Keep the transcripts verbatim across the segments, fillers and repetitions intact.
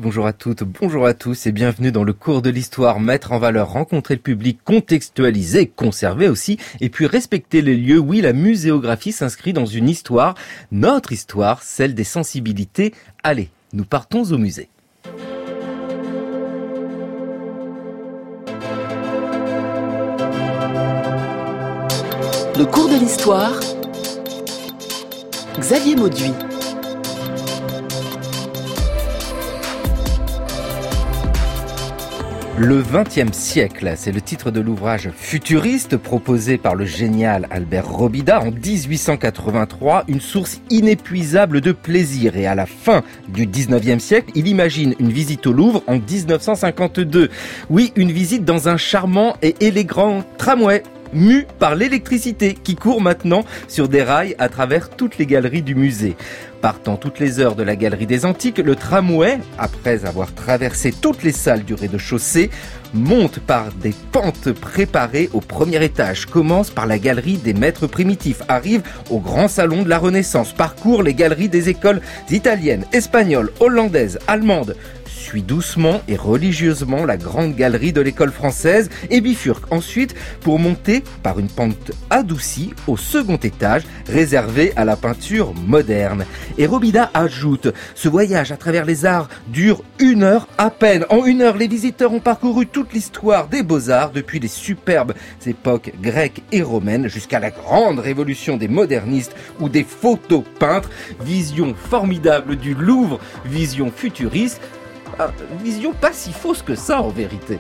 bonjour à toutes, bonjour à tous et bienvenue dans le cours de l'histoire. Mettre en valeur, rencontrer le public, contextualiser, conserver aussi et puis respecter les lieux. Oui, la muséographie s'inscrit dans une histoire, notre histoire, celle des sensibilités. Allez, nous partons au musée. Le cours de l'histoire, Xavier Mauduit. Le vingtième siècle, c'est le titre de l'ouvrage futuriste proposé par le génial Albert Robida en dix-huit cent quatre-vingt-trois, une source inépuisable de plaisir. Et à la fin du dix-neuvième siècle, il imagine une visite au Louvre en dix-neuf cent cinquante-deux. Oui, une visite dans un charmant et élégant tramway, mu par l'électricité qui court maintenant sur des rails à travers toutes les galeries du musée. Partant toutes les heures de la galerie des Antiques, le tramway, après avoir traversé toutes les salles du rez-de-chaussée, monte par des pentes préparées au premier étage, commence par la galerie des maîtres primitifs, arrive au grand salon de la Renaissance, parcourt les galeries des écoles italiennes, espagnoles, hollandaises, allemandes, suit doucement et religieusement la grande galerie de l'école française et bifurque ensuite pour monter par une pente adoucie au second étage réservé à la peinture moderne. Et Robida ajoute, ce voyage à travers les arts dure une heure à peine. En une heure, les visiteurs ont parcouru toute l'histoire des beaux-arts depuis les superbes époques grecques et romaines jusqu'à la grande révolution des modernistes ou des photos peintres. Vision formidable du Louvre, vision futuriste. Ah, vision pas si fausse que ça en vérité.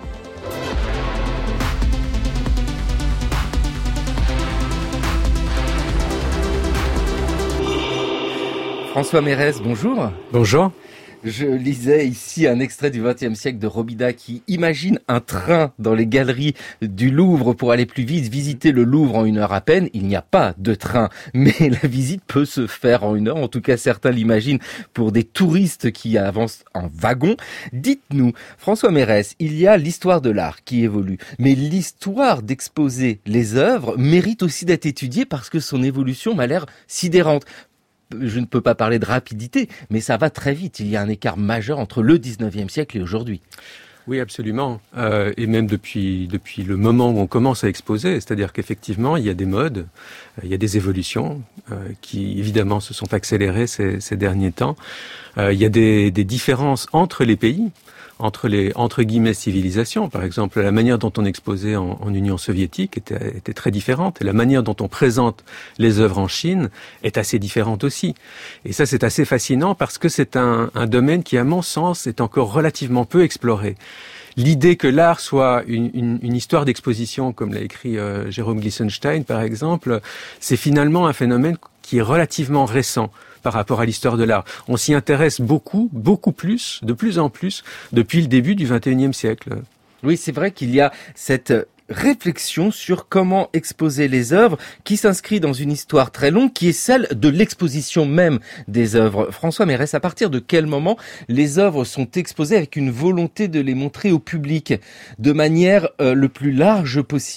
François Mérès, bonjour. Bonjour. Je lisais ici un extrait du vingtième siècle de Robida qui imagine un train dans les galeries du Louvre pour aller plus vite, visiter le Louvre en une heure à peine. Il n'y a pas de train, mais la visite peut se faire en une heure. En tout cas, certains l'imaginent pour des touristes qui avancent en wagon. Dites-nous, François Mérès, il y a l'histoire de l'art qui évolue, mais l'histoire d'exposer les œuvres mérite aussi d'être étudiée parce que son évolution m'a l'air sidérante. Je ne peux pas parler de rapidité, mais ça va très vite. Il y a un écart majeur entre le dix-neuvième siècle et aujourd'hui. Oui, absolument. Euh, et même depuis depuis le moment où on commence à exposer, c'est-à-dire qu'effectivement, il y a des modes, euh, il y a des évolutions euh, qui, évidemment, se sont accélérées ces, ces derniers temps. Euh, il y a des, des différences entre les pays, entre les entre guillemets civilisations. Par exemple, la manière dont on exposait en, en Union soviétique était, était très différente. Et la manière dont on présente les œuvres en Chine est assez différente aussi. Et ça, c'est assez fascinant parce que c'est un, un domaine qui, à mon sens, est encore relativement peu exploré. L'idée que l'art soit une, une, une histoire d'exposition, comme l'a écrit euh, Jérôme Glissenstein, par exemple, c'est finalement un phénomène qui est relativement récent par rapport à l'histoire de l'art. On s'y intéresse beaucoup, beaucoup plus, de plus en plus, depuis le début du vingt et unième siècle. Oui, c'est vrai qu'il y a cette réflexion sur comment exposer les œuvres qui s'inscrit dans une histoire très longue qui est celle de l'exposition même des œuvres. François Mérès, à partir de quel moment les œuvres sont exposées avec une volonté de les montrer au public de manière euh, le plus large possible ?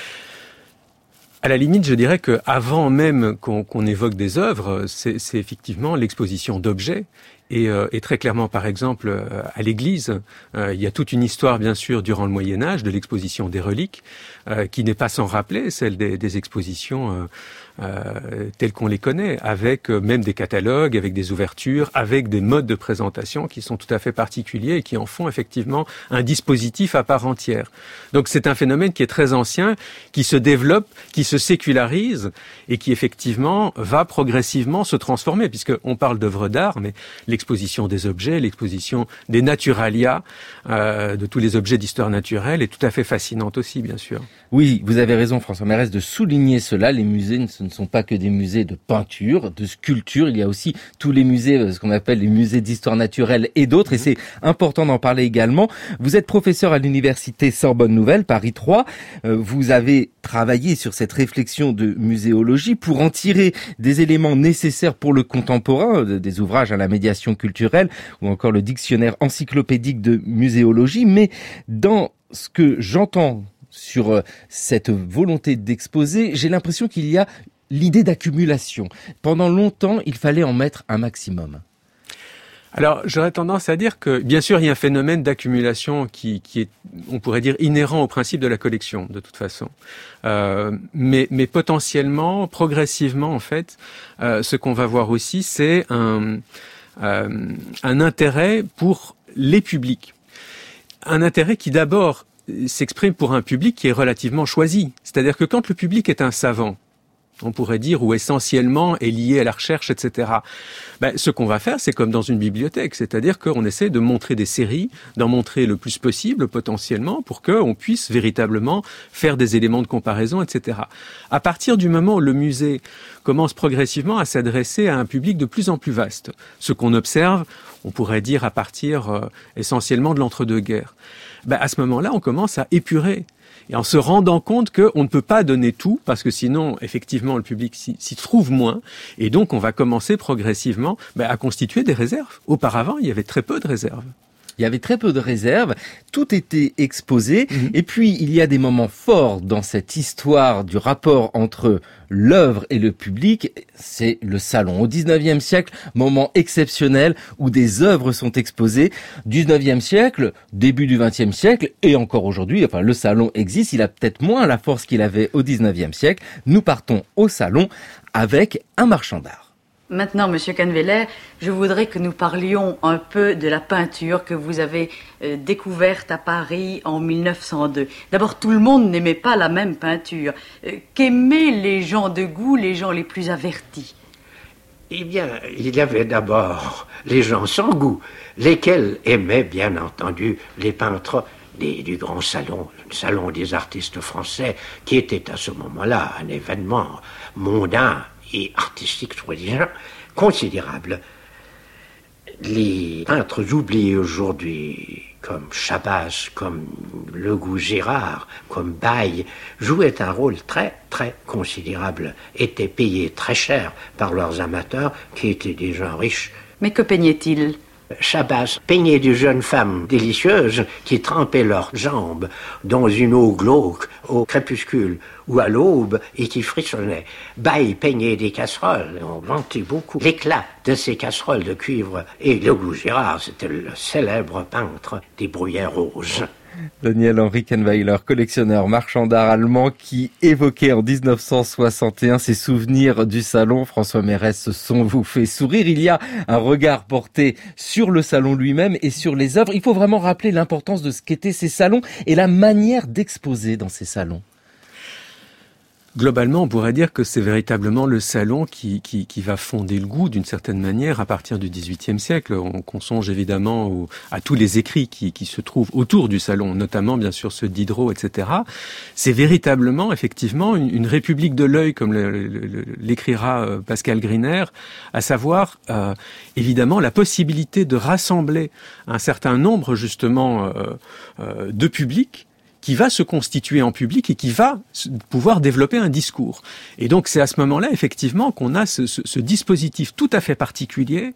À la limite, je dirais que avant même qu'on, qu'on évoque des œuvres, c'est, c'est effectivement l'exposition d'objets. Et, euh, et très clairement, par exemple, euh, à l'Église, euh, il y a toute une histoire, bien sûr, durant le Moyen-Âge, de l'exposition des reliques, euh, qui n'est pas sans rappeler celle des, des expositions euh, euh, telles qu'on les connaît, avec euh, même des catalogues, avec des ouvertures, avec des modes de présentation qui sont tout à fait particuliers et qui en font effectivement un dispositif à part entière. Donc c'est un phénomène qui est très ancien, qui se développe, qui se sécularise et qui effectivement va progressivement se transformer, puisqu'on parle d'œuvres d'art, mais l'exposition des objets, l'exposition des naturalia, euh, de tous les objets d'histoire naturelle est tout à fait fascinante aussi, bien sûr. Oui, vous avez raison, François Mérès, de souligner cela. Les musées, ce ne sont pas que des musées de peinture, de sculpture. Il y a aussi tous les musées, ce qu'on appelle les musées d'histoire naturelle et d'autres. Et c'est important d'en parler également. Vous êtes professeur à l'université Sorbonne Nouvelle, Paris trois. Vous avez travaillé sur cette réflexion de muséologie pour en tirer des éléments nécessaires pour le contemporain, des ouvrages à la médiation culturelle ou encore le dictionnaire encyclopédique de muséologie. Mais dans ce que j'entends sur cette volonté d'exposer, j'ai l'impression qu'il y a l'idée d'accumulation. Pendant longtemps, il fallait en mettre un maximum. Alors, j'aurais tendance à dire que, bien sûr, il y a un phénomène d'accumulation qui, qui est, on pourrait dire, inhérent au principe de la collection, de toute façon. Euh, mais, mais potentiellement, progressivement, en fait, euh, ce qu'on va voir aussi, c'est un, euh, un intérêt pour les publics. Un intérêt qui, d'abord, s'exprime pour un public qui est relativement choisi. C'est-à-dire que quand le public est un savant, on pourrait dire, ou essentiellement est lié à la recherche, et cetera. Ben, ce qu'on va faire, c'est comme dans une bibliothèque, c'est-à-dire qu'on essaie de montrer des séries, d'en montrer le plus possible potentiellement, pour qu'on puisse véritablement faire des éléments de comparaison, et cetera. À partir du moment où le musée commence progressivement à s'adresser à un public de plus en plus vaste, ce qu'on observe, on pourrait dire à partir euh, essentiellement de l'entre-deux-guerres, ben, à ce moment-là, on commence à épurer. Et en se rendant compte qu'on ne peut pas donner tout, parce que sinon, effectivement, le public s'y, s'y trouve moins. Et donc, on va commencer progressivement bah, à constituer des réserves. Auparavant, il y avait très peu de réserves. Il y avait très peu de réserves, tout était exposé, mmh. Et puis il y a des moments forts dans cette histoire du rapport entre l'œuvre et le public, c'est le salon. Au dix-neuvième siècle, moment exceptionnel où des œuvres sont exposées. dix-neuvième siècle, début du vingtième siècle, et encore aujourd'hui, enfin le salon existe, il a peut-être moins la force qu'il avait au dix-neuvième siècle. Nous partons au salon avec un marchand d'art. Maintenant, Monsieur Canveller, je voudrais que nous parlions un peu de la peinture que vous avez euh, découverte à Paris en mille neuf cent deux. D'abord, tout le monde n'aimait pas la même peinture. Euh, qu'aimaient les gens de goût, les gens les plus avertis? Eh bien, il y avait d'abord les gens sans goût, lesquels aimaient, bien entendu, les peintres des, du grand salon, le salon des artistes français, qui était à ce moment-là un événement mondain et artistique, soi-disant, considérable. Les peintres oubliés aujourd'hui, comme Chabas, comme Legoux-Girard, comme Baille, jouaient un rôle très, très considérable, étaient payés très cher par leurs amateurs, qui étaient des gens riches. Mais que peignaient-ils ? Chabas peignait de jeunes femmes délicieuses qui trempaient leurs jambes dans une eau glauque au crépuscule ou à l'aube et qui frissonnaient. Baille peignait des casseroles, on vantait beaucoup l'éclat de ces casseroles de cuivre. Et Legoux-Girard, c'était le célèbre peintre des bruyères roses. Daniel-Henri Kahnweiler, collectionneur marchand d'art allemand qui évoquait en dix-neuf cent soixante et un ses souvenirs du salon. François Mérès, ce son vous fait sourire. Il y a un regard porté sur le salon lui-même et sur les œuvres. Il faut vraiment rappeler l'importance de ce qu'étaient ces salons et la manière d'exposer dans ces salons. Globalement, on pourrait dire que c'est véritablement le salon qui, qui, qui va fonder le goût d'une certaine manière à partir du dix-huitième siècle. On, on songe évidemment au, à tous les écrits qui, qui se trouvent autour du salon, notamment bien sûr ceux de Diderot, et cetera. C'est véritablement, effectivement, une, une république de l'œil, comme le, le, l'écrira Pascal Griner, à savoir euh, évidemment la possibilité de rassembler un certain nombre justement euh, euh, de publics qui va se constituer en public et qui va pouvoir développer un discours. Et donc c'est à ce moment-là, effectivement, qu'on a ce, ce, ce dispositif tout à fait particulier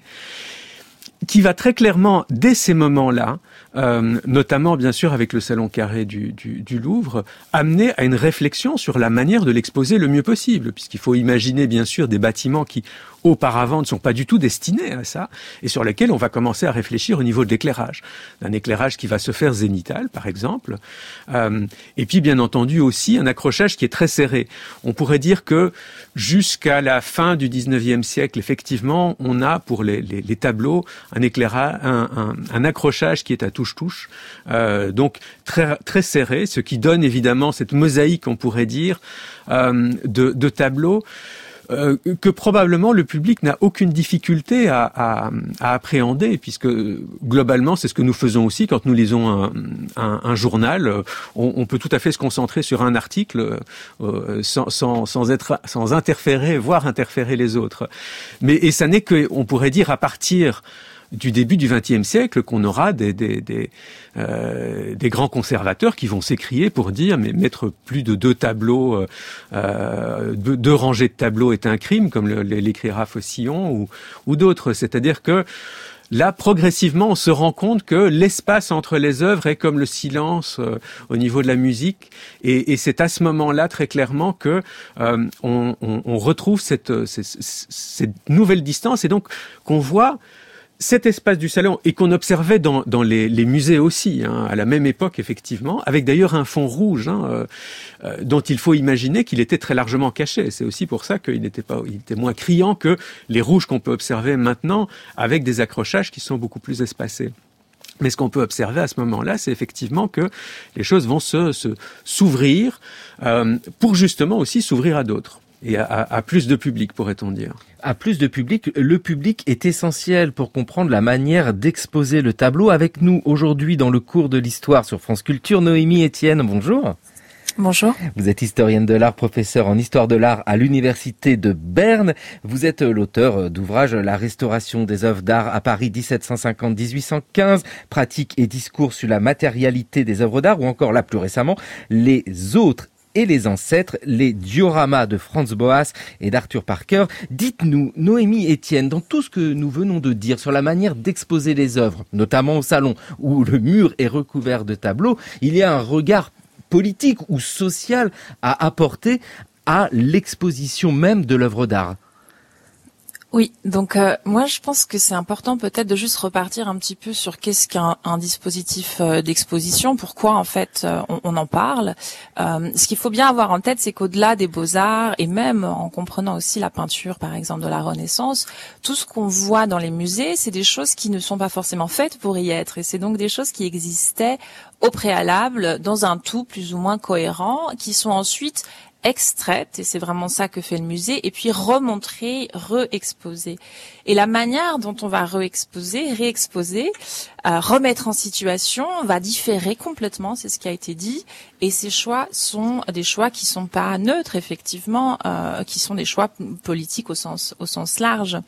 qui va très clairement, dès ces moments-là, euh, notamment bien sûr avec le Salon Carré du, du, du Louvre, amener à une réflexion sur la manière de l'exposer le mieux possible, puisqu'il faut imaginer bien sûr des bâtiments qui auparavant ne sont pas du tout destinés à ça, et sur lesquels on va commencer à réfléchir au niveau de l'éclairage. Un éclairage qui va se faire zénital, par exemple, euh, et puis bien entendu aussi un accrochage qui est très serré. On pourrait dire que jusqu'à la fin du dix-neuvième siècle, effectivement, on a pour les, les, les tableaux un éclairage, un, un, un accrochage qui est à touche-touche, euh, donc très, très serré, ce qui donne évidemment cette mosaïque, on pourrait dire, euh, de, de tableaux Euh, que probablement le public n'a aucune difficulté à, à, à appréhender, puisque globalement c'est ce que nous faisons aussi quand nous lisons un, un, un journal. On, on peut tout à fait se concentrer sur un article euh, sans, sans, sans être, sans interférer, voire interférer les autres. Mais et ça n'est que, on pourrait dire, à partir du début du vingtième siècle qu'on aura des, des, des, euh, des grands conservateurs qui vont s'écrier pour dire mais mettre plus de deux tableaux, euh, deux, deux rangées de tableaux est un crime, comme le, l'écrira Faucillon ou, ou d'autres. C'est-à-dire que là, progressivement, on se rend compte que l'espace entre les œuvres est comme le silence euh, au niveau de la musique, et, et c'est à ce moment-là très clairement que euh, on, on, on retrouve cette, cette, cette nouvelle distance, et donc qu'on voit cet espace du salon, et qu'on observait dans, dans les, les musées aussi, hein, à la même époque effectivement, avec d'ailleurs un fond rouge, hein, euh, euh, dont il faut imaginer qu'il était très largement caché. C'est aussi pour ça qu'il n'était pas, il était moins criant que les rouges qu'on peut observer maintenant, avec des accrochages qui sont beaucoup plus espacés. Mais ce qu'on peut observer à ce moment-là, c'est effectivement que les choses vont se, se s'ouvrir euh, pour justement aussi s'ouvrir à d'autres. Et à, à, à plus de public, pourrait-on dire. À plus de public, le public est essentiel pour comprendre la manière d'exposer le tableau. Avec nous aujourd'hui dans le cours de l'histoire sur France Culture, Noémie Etienne, bonjour. Bonjour. Vous êtes historienne de l'art, professeure en histoire de l'art à l'université de Berne. Vous êtes l'auteur d'ouvrages La restauration des œuvres d'art à Paris dix-sept cent cinquante à dix-huit cent quinze, Pratique et discours sur la matérialité des œuvres d'art, ou encore là plus récemment, Les autres et les ancêtres, les dioramas de Franz Boas et d'Arthur Parker. Dites-nous, Noémie Etienne, dans tout ce que nous venons de dire sur la manière d'exposer les œuvres, notamment au salon où le mur est recouvert de tableaux, il y a un regard politique ou social à apporter à l'exposition même de l'œuvre d'art. Oui, donc euh, moi je pense que c'est important peut-être de juste repartir un petit peu sur qu'est-ce qu'un un dispositif euh, d'exposition, pourquoi en fait euh, on, on en parle. Euh, ce qu'il faut bien avoir en tête, c'est qu'au-delà des beaux-arts, et même en comprenant aussi la peinture par exemple de la Renaissance, tout ce qu'on voit dans les musées, c'est des choses qui ne sont pas forcément faites pour y être, et c'est donc des choses qui existaient au préalable dans un tout plus ou moins cohérent, qui sont ensuite extraites, et c'est vraiment ça que fait le musée, et puis remontrer, re-exposer. Et la manière dont on va re-exposer, réexposer, euh, remettre en situation, va différer complètement, c'est ce qui a été dit, et ces choix sont des choix qui sont pas neutres, effectivement, euh, qui sont des choix politiques au sens, au sens large.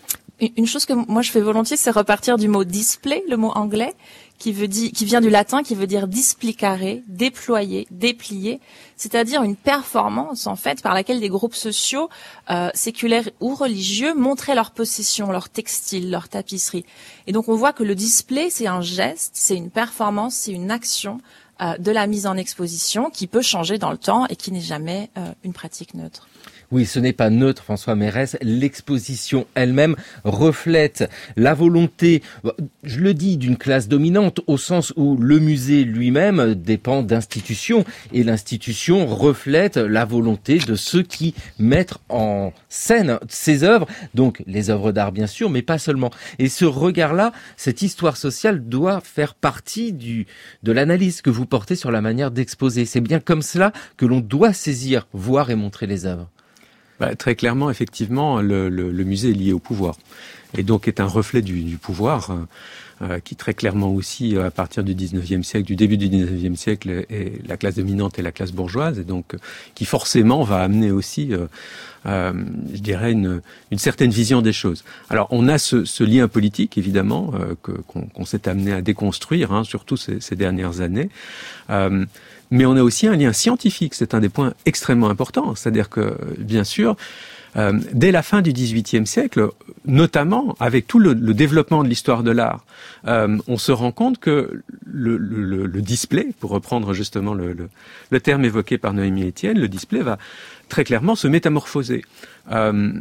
Une chose que moi je fais volontiers, c'est repartir du mot display, le mot anglais, qui veut dire, qui vient du latin, qui veut dire displicare, déployer, déplier, c'est-à-dire une performance en fait par laquelle des groupes sociaux, euh, séculaires ou religieux, montraient leurs possessions, leurs textiles, leurs tapisseries. Et donc on voit que le display, c'est un geste, c'est une performance, c'est une action euh, de la mise en exposition qui peut changer dans le temps et qui n'est jamais euh, une pratique neutre. Oui, ce n'est pas neutre, François Mérès. L'exposition elle-même reflète la volonté, je le dis, d'une classe dominante, au sens où le musée lui-même dépend d'institutions, et l'institution reflète la volonté de ceux qui mettent en scène ces œuvres, donc les œuvres d'art bien sûr, mais pas seulement. Et ce regard-là, cette histoire sociale doit faire partie du, de l'analyse que vous portez sur la manière d'exposer. C'est bien comme cela que l'on doit saisir, voir et montrer les œuvres. Bah, très clairement, effectivement, le, le, le musée est lié au pouvoir, et donc est un reflet du, du pouvoir, euh, qui très clairement aussi, à partir du dix-neuvième siècle, du début du dix-neuvième siècle, est la classe dominante et la classe bourgeoise, et donc qui forcément va amener aussi, euh, euh, je dirais, une, une certaine vision des choses. Alors, on a ce, ce lien politique, évidemment, euh, que, qu'on, qu'on s'est amené à déconstruire, hein, surtout ces, ces dernières années. Euh, Mais on a aussi un lien scientifique, c'est un des points extrêmement importants. C'est-à-dire que, bien sûr, euh, dès la fin du dix-huitième siècle, notamment avec tout le, le développement de l'histoire de l'art, euh, on se rend compte que le, le, le display, pour reprendre justement le, le, le terme évoqué par Noémie Etienne, le display va très clairement se métamorphoser. Euh,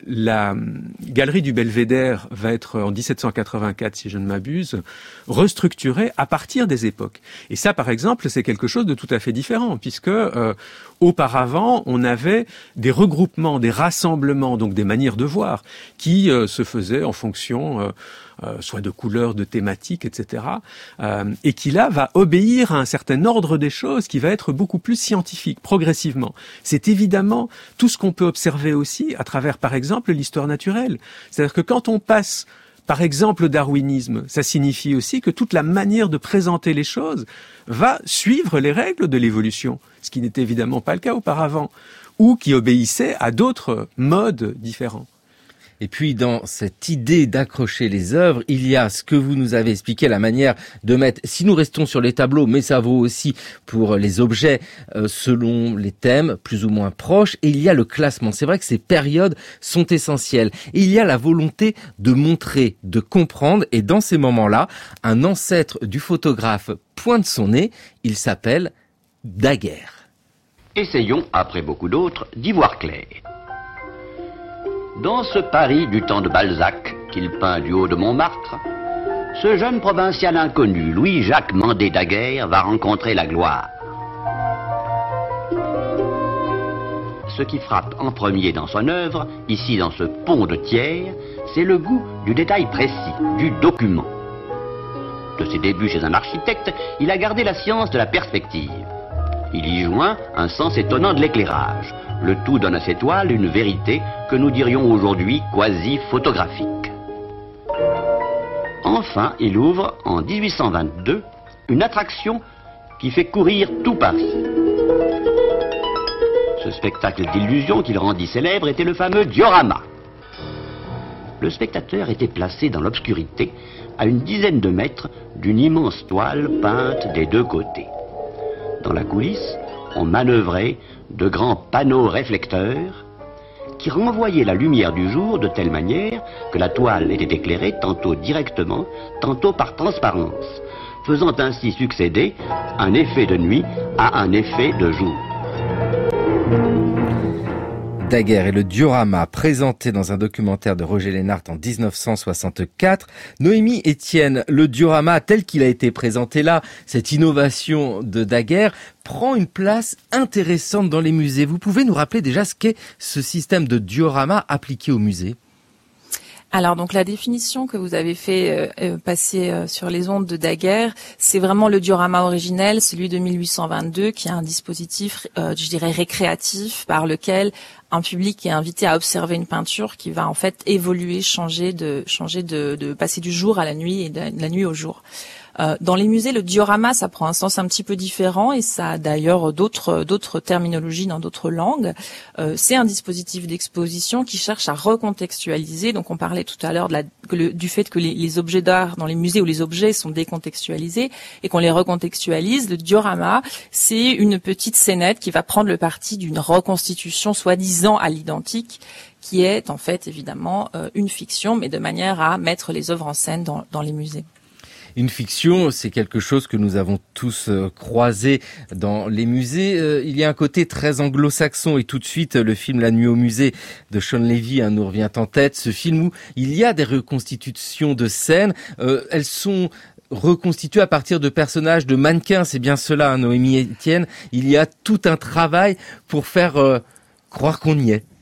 la galerie du Belvédère va être en dix-sept cent quatre-vingt-quatre, si je ne m'abuse, restructurée à partir des époques. Et ça, par exemple, c'est quelque chose de tout à fait différent, puisque euh, auparavant, on avait des regroupements, des rassemblements, donc des manières de voir, qui euh, se faisaient en fonction euh, euh, soit de couleurs, de thématiques, et cetera, euh, et qui là va obéir à un certain ordre des choses qui va être beaucoup plus scientifique, progressivement. C'est évidemment tout ce qu'on peut observer aussi à travers, par exemple, l'histoire naturelle. C'est-à-dire que quand on passe, par exemple, au darwinisme, ça signifie aussi que toute la manière de présenter les choses va suivre les règles de l'évolution, ce qui n'était évidemment pas le cas auparavant, ou qui obéissait à d'autres modes différents. Et puis dans cette idée d'accrocher les œuvres, il y a ce que vous nous avez expliqué, la manière de mettre, si nous restons sur les tableaux, mais ça vaut aussi pour les objets euh, selon les thèmes plus ou moins proches, et il y a le classement. C'est vrai que ces périodes sont essentielles. Et il y a la volonté de montrer, de comprendre, et dans ces moments-là, un ancêtre du photographe pointe son nez, il s'appelle Daguerre. Essayons, après beaucoup d'autres, d'y voir clair. Dans ce Paris du temps de Balzac, qu'il peint du haut de Montmartre, ce jeune provincial inconnu, Louis-Jacques Mandé Daguerre, va rencontrer la gloire. Ce qui frappe en premier dans son œuvre, ici dans ce pont de Thiers, c'est le goût du détail précis, du document. De ses débuts chez un architecte, il a gardé la science de la perspective. Il y joint un sens étonnant de l'éclairage. Le tout donne à ses toiles une vérité que nous dirions aujourd'hui quasi photographique. Enfin, il ouvre, en dix-huit cent vingt-deux, une attraction qui fait courir tout Paris. Ce spectacle d'illusion qu'il rendit célèbre était le fameux diorama. Le spectateur était placé dans l'obscurité, à une dizaine de mètres d'une immense toile peinte des deux côtés. Dans la coulisse, on manœuvrait de grands panneaux réflecteurs qui renvoyaient la lumière du jour de telle manière que la toile était éclairée tantôt directement, tantôt par transparence, faisant ainsi succéder un effet de nuit à un effet de jour. Daguerre et le diorama, présenté dans un documentaire de Roger Lénart en dix-neuf cent soixante-quatre. Noémie Etienne, le diorama tel qu'il a été présenté là, cette innovation de Daguerre, prend une place intéressante dans les musées. Vous pouvez nous rappeler déjà ce qu'est ce système de diorama appliqué au musée ? Alors donc la définition que vous avez fait euh, passer euh, sur les ondes de Daguerre, c'est vraiment le diorama originel, celui de mille huit cent vingt-deux, qui est un dispositif, euh, je dirais, récréatif par lequel un public est invité à observer une peinture qui va en fait évoluer, changer de changer de, de passer du jour à la nuit et de la nuit au jour. Euh, dans les musées, le diorama, ça prend un sens un petit peu différent et ça a d'ailleurs d'autres d'autres terminologies dans d'autres langues. Euh, c'est un dispositif d'exposition qui cherche à recontextualiser. Donc, on parlait tout à l'heure de la, que le, du fait que les, les objets d'art dans les musées où les objets sont décontextualisés et qu'on les recontextualise. Le diorama, c'est une petite scénette qui va prendre le parti d'une reconstitution soi-disant à l'identique, qui est en fait évidemment euh, une fiction, mais de manière à mettre les œuvres en scène dans, dans les musées. Une fiction, c'est quelque chose que nous avons tous euh, croisé dans les musées. Euh, il y a un côté très anglo-saxon et tout de suite, le film La Nuit au musée de Sean Levy hein, nous revient en tête. Ce film où il y a des reconstitutions de scènes. Euh, elles sont reconstituées à partir de personnages, de mannequins. C'est bien cela, hein, Noémie Etienne. Il y a tout un travail pour faire euh, croire qu'on y est.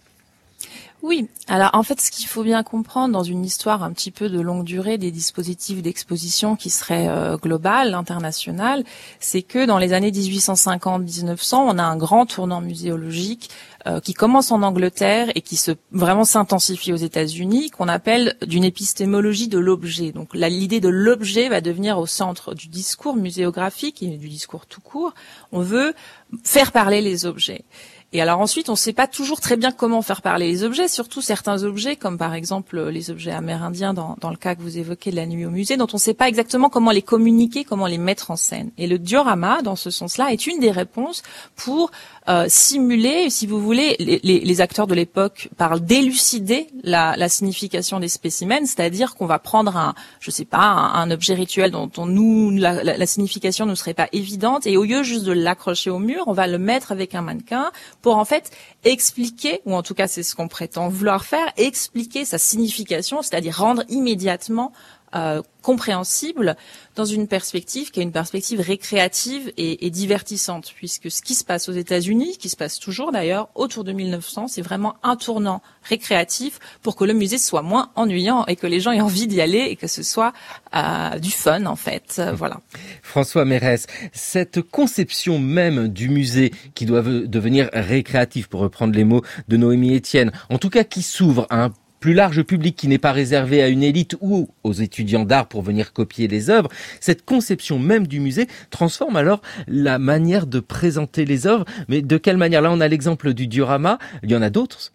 Oui, alors en fait ce qu'il faut bien comprendre dans une histoire un petit peu de longue durée des dispositifs d'exposition qui seraient euh, globales, internationales, c'est que dans les années dix-huit cent cinquante à dix-neuf cents, on a un grand tournant muséologique euh, qui commence en Angleterre et qui se vraiment s'intensifie aux États-Unis, qu'on appelle d'une épistémologie de l'objet. Donc là, l'idée de l'objet va devenir au centre du discours muséographique et du discours tout court. On veut faire parler les objets. Et alors ensuite, on ne sait pas toujours très bien comment faire parler les objets, surtout certains objets, comme par exemple les objets amérindiens dans, dans le cas que vous évoquez de La Nuit au musée, dont on ne sait pas exactement comment les communiquer, comment les mettre en scène. Et le diorama, dans ce sens-là, est une des réponses pour euh, simuler, si vous voulez, les, les, les acteurs de l'époque parlent d'élucider la, la signification des spécimens, c'est-à-dire qu'on va prendre un, je sais pas, un, un objet rituel dont on, nous la, la, la signification ne serait pas évidente, et au lieu juste de l'accrocher au mur, on va le mettre avec un mannequin pour en fait expliquer, ou en tout cas c'est ce qu'on prétend vouloir faire, expliquer sa signification, c'est-à-dire rendre immédiatement euh, compréhensible dans une perspective qui est une perspective récréative et, et divertissante, puisque ce qui se passe aux États-Unis, qui se passe toujours d'ailleurs autour de mille neuf cents, c'est vraiment un tournant récréatif pour que le musée soit moins ennuyant et que les gens aient envie d'y aller et que ce soit euh, du fun en fait. Euh, voilà. François Mérès, cette conception même du musée qui doit devenir récréatif, pour reprendre les mots de Noémie Etienne, en tout cas qui s'ouvre à un plus large public, qui n'est pas réservé à une élite ou aux étudiants d'art pour venir copier les œuvres, cette conception même du musée transforme alors la manière de présenter les œuvres. Mais de quelle manière? Là, on a l'exemple du diorama, il y en a d'autres.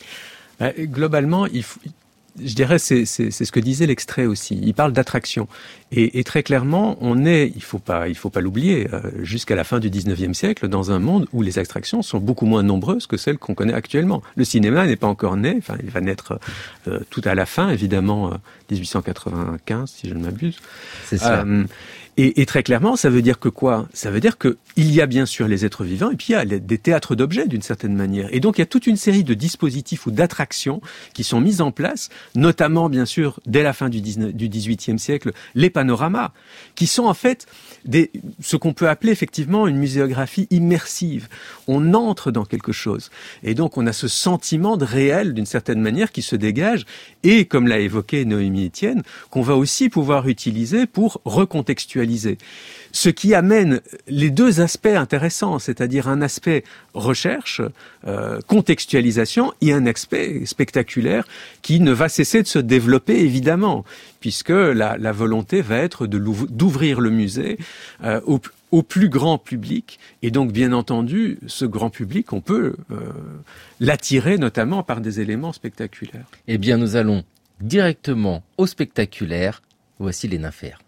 Bah, globalement, il faut... je dirais, c'est, c'est, c'est ce que disait l'extrait aussi. Il parle d'attraction. Et, et très clairement, on est, il faut pas, il faut pas l'oublier, euh, jusqu'à la fin du dix-neuvième siècle, dans un monde où les attractions sont beaucoup moins nombreuses que celles qu'on connaît actuellement. Le cinéma n'est pas encore né, enfin, il va naître euh, tout à la fin, évidemment, euh, dix-huit cent quatre-vingt-quinze, si je ne m'abuse. C'est ça. Euh, Et, et très clairement, ça veut dire que quoi ? Ça veut dire que il y a bien sûr les êtres vivants, et puis il y a les, des théâtres d'objets d'une certaine manière. Et donc il y a toute une série de dispositifs ou d'attractions qui sont mises en place, notamment bien sûr dès la fin du, dix-neuvième, du dix-huitième siècle, les panoramas, qui sont en fait des, ce qu'on peut appeler effectivement une muséographie immersive. On entre dans quelque chose, et donc on a ce sentiment de réel d'une certaine manière qui se dégage, et comme l'a évoqué Noémie Etienne, qu'on va aussi pouvoir utiliser pour recontextualiser. Ce qui amène les deux aspects intéressants, c'est-à-dire un aspect recherche, euh, contextualisation, et un aspect spectaculaire qui ne va cesser de se développer évidemment, puisque la, la volonté va être de d'ouvrir le musée euh, au, au plus grand public, et donc bien entendu, ce grand public, on peut euh, l'attirer notamment par des éléments spectaculaires. Eh bien, nous allons directement au spectaculaire. Voici les nymphéas.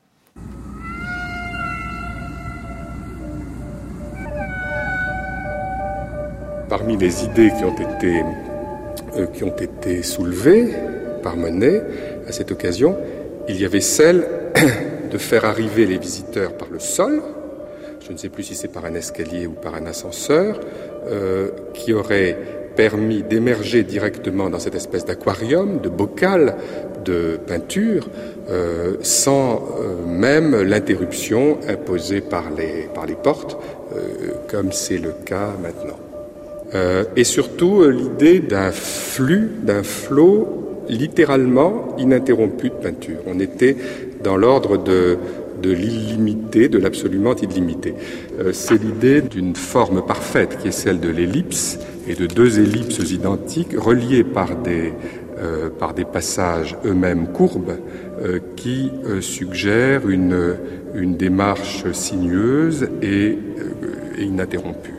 Parmi les idées qui ont été, euh, qui ont été soulevées par Monet à cette occasion, il y avait celle de faire arriver les visiteurs par le sol, je ne sais plus si c'est par un escalier ou par un ascenseur, euh, qui aurait permis d'émerger directement dans cette espèce d'aquarium, de bocal, de peinture, euh, sans euh, même l'interruption imposée par les, par les portes, euh, comme c'est le cas maintenant. Euh, et surtout euh, l'idée d'un flux, d'un flot littéralement ininterrompu de peinture. On était dans l'ordre de, de l'illimité, de l'absolument illimité. Euh, c'est l'idée d'une forme parfaite qui est celle de l'ellipse et de deux ellipses identiques reliées par des, euh, par des passages eux-mêmes courbes euh, qui euh, suggèrent une, une démarche sinueuse et, euh, et ininterrompue.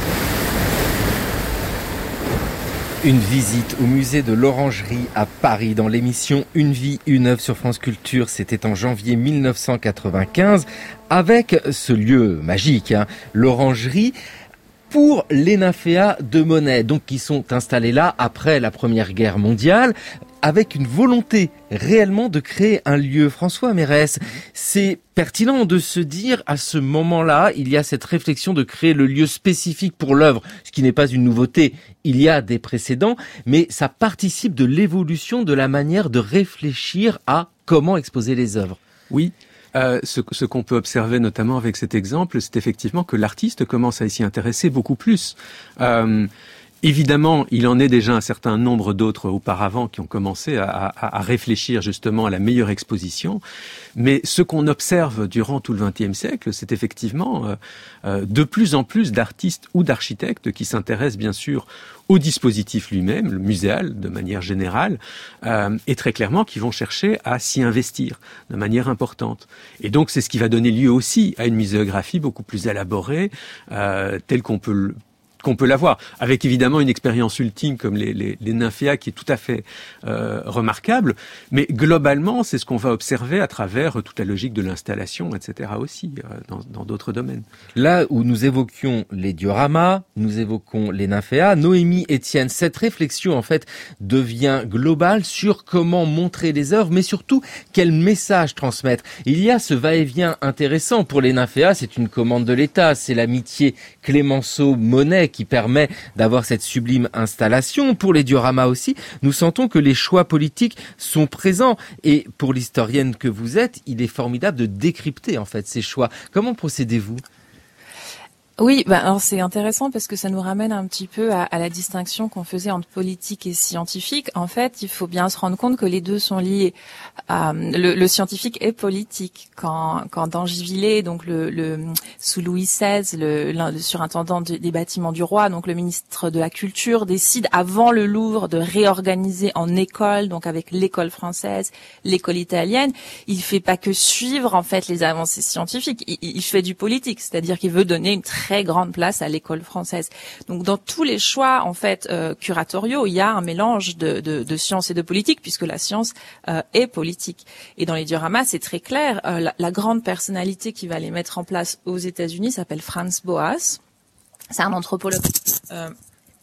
Une visite au musée de l'Orangerie à Paris dans l'émission Une vie, une œuvre sur France Culture. C'était en janvier mille neuf cent quatre-vingt-quinze avec ce lieu magique, hein, l'Orangerie, pour les nymphéas de Monet, donc qui sont installés là après la Première Guerre mondiale, avec une volonté réellement de créer un lieu. François Mérès, c'est pertinent de se dire à ce moment-là, il y a cette réflexion de créer le lieu spécifique pour l'œuvre, ce qui n'est pas une nouveauté, il y a des précédents, mais ça participe de l'évolution de la manière de réfléchir à comment exposer les œuvres. Oui. Euh, ce, ce qu'on peut observer notamment avec cet exemple, c'est effectivement que l'artiste commence à s'y intéresser beaucoup plus. Euh, Évidemment, il en est déjà un certain nombre d'autres auparavant qui ont commencé à, à, à réfléchir justement à la meilleure exposition. Mais ce qu'on observe durant tout le vingtième siècle, c'est effectivement euh, euh, de plus en plus d'artistes ou d'architectes qui s'intéressent bien sûr au dispositif lui-même, le muséal de manière générale, euh, et très clairement qui vont chercher à s'y investir de manière importante. Et donc c'est ce qui va donner lieu aussi à une muséographie beaucoup plus élaborée, euh, telle qu'on peut le qu'on peut l'avoir, avec évidemment une expérience ultime comme les, les, les nymphéas qui est tout à fait euh, remarquable, mais globalement c'est ce qu'on va observer à travers toute la logique de l'installation, et cetera aussi, euh, dans, dans d'autres domaines. Là où nous évoquions les dioramas, nous évoquons les nymphéas, Noémie Etienne, cette réflexion en fait devient globale sur comment montrer les œuvres, mais surtout quel message transmettre. Il y a ce va-et-vient intéressant pour les nymphéas, c'est une commande de l'État, c'est l'amitié Clémenceau-Monet qui permet d'avoir cette sublime installation. Pour les dioramas aussi, nous sentons que les choix politiques sont présents. Et pour l'historienne que vous êtes, il est formidable de décrypter en fait ces choix. Comment procédez-vous ? Oui, bah alors c'est intéressant parce que ça nous ramène un petit peu à, à la distinction qu'on faisait entre politique et scientifique. En fait, il faut bien se rendre compte que les deux sont liés. Euh, le, le scientifique est politique. Quand, quand d'Angivillers, donc le, le sous Louis seize, le, le surintendant de, des bâtiments du roi, donc le ministre de la Culture, décide avant le Louvre de réorganiser en école, donc avec l'école française, l'école italienne, il fait pas que suivre en fait les avancées scientifiques. Il, il fait du politique, c'est-à-dire qu'il veut donner une très très grande place à l'école française. Donc dans tous les choix en fait euh, curatoriaux, il y a un mélange de, de, de science et de politique puisque la science euh, est politique. Et dans les dioramas, c'est très clair. Euh, la, la grande personnalité qui va les mettre en place aux États-Unis s'appelle Franz Boas. C'est un anthropologue. Euh,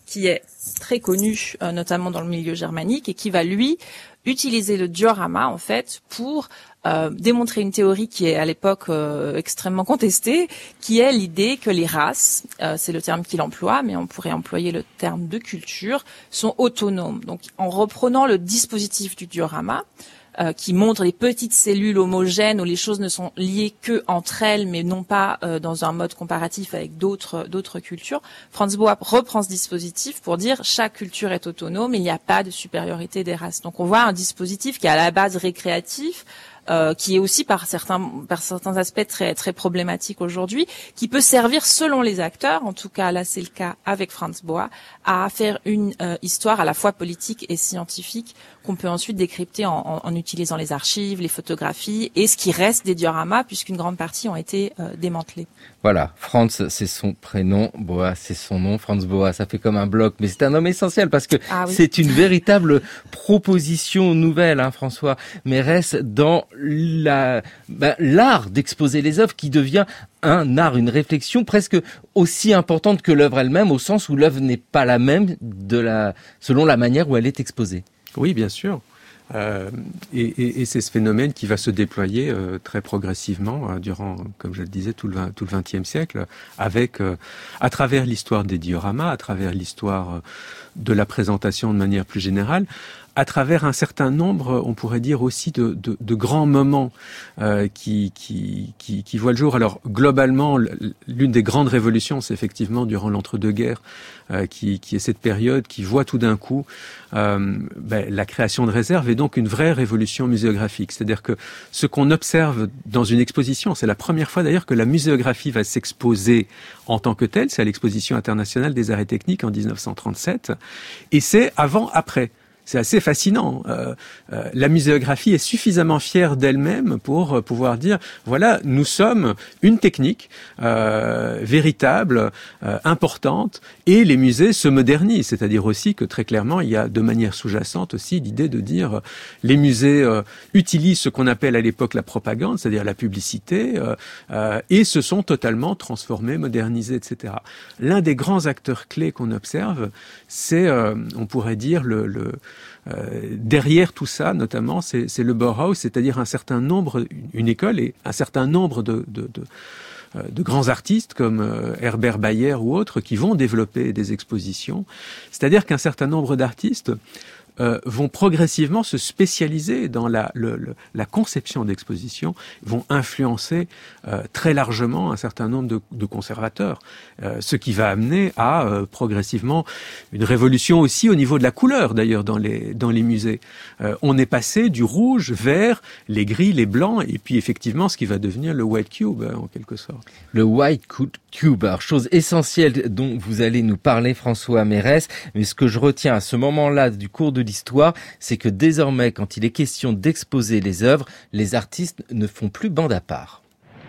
qui est très connu, euh, notamment dans le milieu germanique, et qui va, lui, utiliser le diorama, en fait, pour euh, démontrer une théorie qui est, à l'époque, euh, extrêmement contestée, qui est l'idée que les races, euh, c'est le terme qu'il emploie, mais on pourrait employer le terme de culture, sont autonomes. Donc, en reprenant le dispositif du diorama, Euh, qui montre les petites cellules homogènes où les choses ne sont liées que entre elles, mais non pas euh, dans un mode comparatif avec d'autres d'autres cultures. Franz Boas reprend ce dispositif pour dire chaque culture est autonome, il n'y a pas de supériorité des races. Donc on voit un dispositif qui est à la base récréatif, Euh, qui est aussi par certains par certains aspects très très problématique aujourd'hui, qui peut servir selon les acteurs, en tout cas là c'est le cas avec Franz Boas, à faire une euh, histoire à la fois politique et scientifique qu'on peut ensuite décrypter en, en, en utilisant les archives, les photographies et ce qui reste des dioramas, puisqu'une grande partie ont été euh, démantelés. Voilà, Franz, c'est son prénom, Boas, c'est son nom, Franz Boas, ça fait comme un bloc, mais c'est un homme essentiel parce que ah oui. C'est une véritable proposition nouvelle, hein, François Mérès, dans la, ben, l'art d'exposer les œuvres qui devient un art, une réflexion presque aussi importante que l'œuvre elle-même, au sens où l'œuvre n'est pas la même de la, selon la manière où elle est exposée. Oui, bien sûr. Euh, et, et, et c'est ce phénomène qui va se déployer euh, très progressivement euh, durant, comme je le disais, tout le, vingt, tout le vingtième siècle, avec, euh, à travers l'histoire des dioramas, à travers l'histoire euh, de la présentation de manière plus générale, à travers un certain nombre, on pourrait dire aussi, de, de, de grands moments euh, qui, qui, qui, qui voient le jour. Alors, globalement, l'une des grandes révolutions, c'est effectivement durant l'entre-deux-guerres, euh, qui, qui est cette période qui voit tout d'un coup euh, ben, la création de réserves et donc une vraie révolution muséographique. C'est-à-dire que ce qu'on observe dans une exposition, c'est la première fois d'ailleurs que la muséographie va s'exposer en tant que telle, c'est à l'exposition internationale des arts et techniques en dix-neuf cent trente-sept, et c'est avant-après. C'est assez fascinant. Euh, euh, la muséographie est suffisamment fière d'elle-même pour euh, pouvoir dire, voilà, nous sommes une technique euh, véritable, euh, importante, et les musées se modernisent. C'est-à-dire aussi que très clairement, il y a de manière sous-jacente aussi l'idée de dire, euh, les musées euh, utilisent ce qu'on appelle à l'époque la propagande, c'est-à-dire la publicité, euh, euh, et se sont totalement transformés, modernisés, et cetera. L'un des grands acteurs clés qu'on observe, c'est, euh, on pourrait dire, le... le Euh, derrière tout ça, notamment, c'est, c'est le Bauhaus, c'est-à-dire un certain nombre, une école et un certain nombre de, de, de, euh, de grands artistes comme euh, Herbert Bayer ou autres qui vont développer des expositions. C'est-à-dire qu'un certain nombre d'artistes Euh, vont progressivement se spécialiser dans la, le, le, la conception d'exposition, vont influencer euh, très largement un certain nombre de, de conservateurs, euh, ce qui va amener à euh, progressivement une révolution aussi au niveau de la couleur d'ailleurs dans les, dans les musées. Euh, on est passé du rouge vers les gris, les blancs et puis effectivement ce qui va devenir le white cube en quelque sorte. Le white cube, alors chose essentielle dont vous allez nous parler François Mérès, mais ce que je retiens à ce moment-là du cours de l'histoire, c'est que désormais, quand il est question d'exposer les œuvres, les artistes ne font plus bande à part.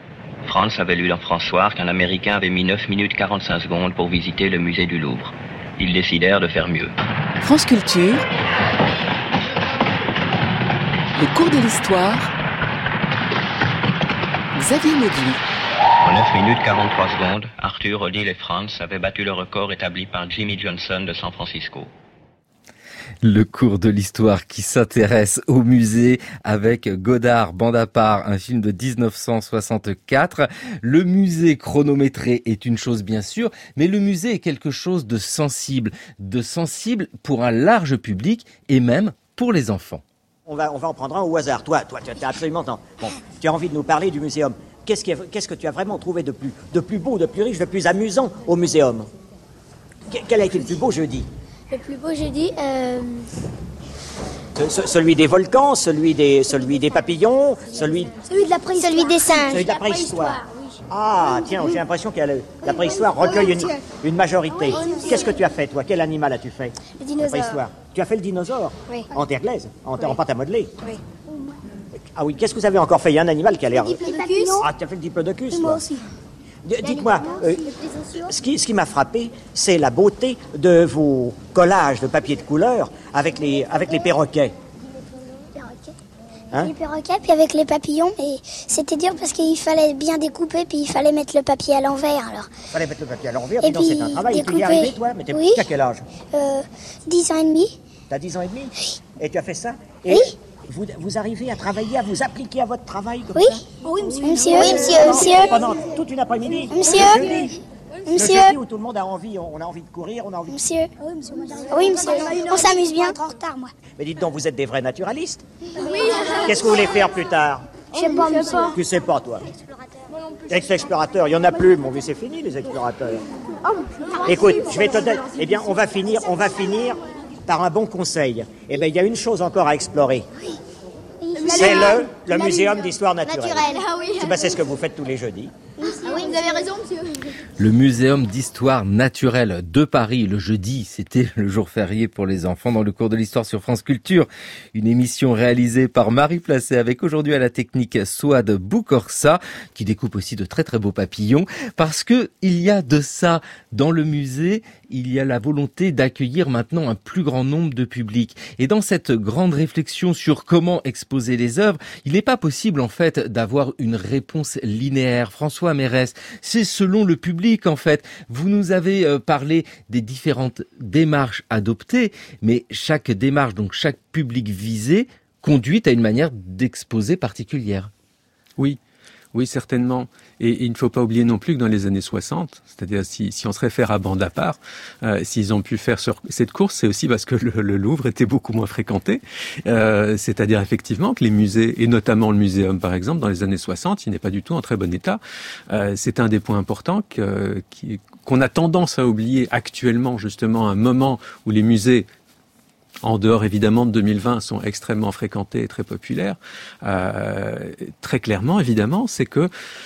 Franz avait lu dans François qu'un Américain avait mis neuf minutes quarante-cinq secondes pour visiter le musée du Louvre. Ils décidèrent de faire mieux. France Culture, le cours de l'histoire, Xavier Mauduit. En neuf minutes quarante-trois secondes, Arthur, Odile et Franz avaient battu le record établi par Jimmy Johnson de San Francisco. Le cours de l'histoire qui s'intéresse au musée avec Godard, Bande à part, un film de dix-neuf cent soixante-quatre. Le musée chronométré est une chose bien sûr, mais le musée est quelque chose de sensible, de sensible pour un large public et même pour les enfants. On va, on va en prendre un au hasard. Toi, toi, tu as absolument... Bon, tu as envie de nous parler du muséum. Qu'est-ce, qui est, qu'est-ce que tu as vraiment trouvé de plus, de plus beau, de plus riche, de plus amusant au muséum? Quel a été le plus beau jeudi? Le plus beau jeudi, euh... Ce, celui des volcans, celui des, celui des papillons, celui... Celui de la préhistoire. Celui des singes. Celui de la préhistoire. Oui. Ah, tiens, j'ai l'impression que le, la préhistoire recueille une, une majorité. Qu'est-ce que tu as fait, toi? Quel animal as-tu fait? Le dinosaure. Tu as fait le dinosaure? Oui. En terre glaise? En, oui. en pâte à modeler? Oui. Ah oui, qu'est-ce que vous avez encore fait? Il y a un animal qui a l'air... Le diplodocus. Ah, tu as fait le diplodocus, toi? Moi aussi. Dites-moi, euh, ce qui, ce qui m'a frappé, c'est la beauté de vos collages de papier de couleur avec les, avec les perroquets. Hein? Les perroquets, puis avec les papillons, et c'était dur parce qu'il fallait bien découper, puis il fallait mettre le papier à l'envers, alors. Il fallait mettre le papier à l'envers, Et puis c'est un puis, travail. Et tu y es découper. arrivé, toi? Mais t'es Oui. à quel âge? Euh, dix ans et demi. T'as dix ans et demi? Et tu as fait ça? Et Oui. Vous, vous arrivez à travailler, à vous appliquer à votre travail comme Oui. ça? Oui, monsieur. Monsieur, oui, monsieur, monsieur. Pendant toute une après-midi? Monsieur. Le jeudi? Monsieur. Le jeudi où tout le monde a envie, on a envie de courir, on a envie de... Monsieur. Oui, monsieur. On s'amuse bien. En retard, moi. Mais dites donc, vous êtes des vrais naturalistes? Oui. Qu'est-ce que vous voulez faire plus tard? Je sais pas, monsieur. Tu sais pas, toi? Ex-explorateur, il y en a plus, mon vieux, c'est fini, les explorateurs. Écoute, je vais te dire, eh bien, on va finir, on va finir par un bon conseil. Eh bien, il y a une chose encore à explorer. C'est le, le Muséum d'histoire naturelle. Ah oui. Eh ben, c'est ce que vous faites tous les jeudis. Ah oui, vous avez raison, monsieur. Le Muséum d'histoire naturelle de Paris, le jeudi, c'était le jour férié pour les enfants dans le cours de l'histoire sur France Culture. Une émission réalisée par Marie Placé avec aujourd'hui à la technique Souad Boukorsa, qui découpe aussi de très très beaux papillons, parce que il y a de ça dans le musée, il y a la volonté d'accueillir maintenant un plus grand nombre de publics. Et dans cette grande réflexion sur comment exposer les œuvres, il n'est pas possible en fait d'avoir une réponse linéaire. François Mérès, c'est selon le public en fait. Vous nous avez euh, parlé des différentes démarches adoptées, mais chaque démarche, donc chaque public visé, conduit à une manière d'exposer particulière. Oui. Oui, certainement. Et, et il ne faut pas oublier non plus que dans les années soixante, c'est-à-dire si, si on se réfère à Bande à part, euh, s'ils ont pu faire sur, cette course, c'est aussi parce que le, le Louvre était beaucoup moins fréquenté. Euh, c'est-à-dire effectivement que les musées, et notamment le Muséum par exemple, dans les années soixante, il n'est pas du tout en très bon état. Euh, c'est un des points importants que, qui, qu'on a tendance à oublier actuellement, justement, à un moment où les musées, en dehors évidemment de deux mille vingt, sont extrêmement fréquentés et très populaires. Euh, très clairement, évidemment, c'est que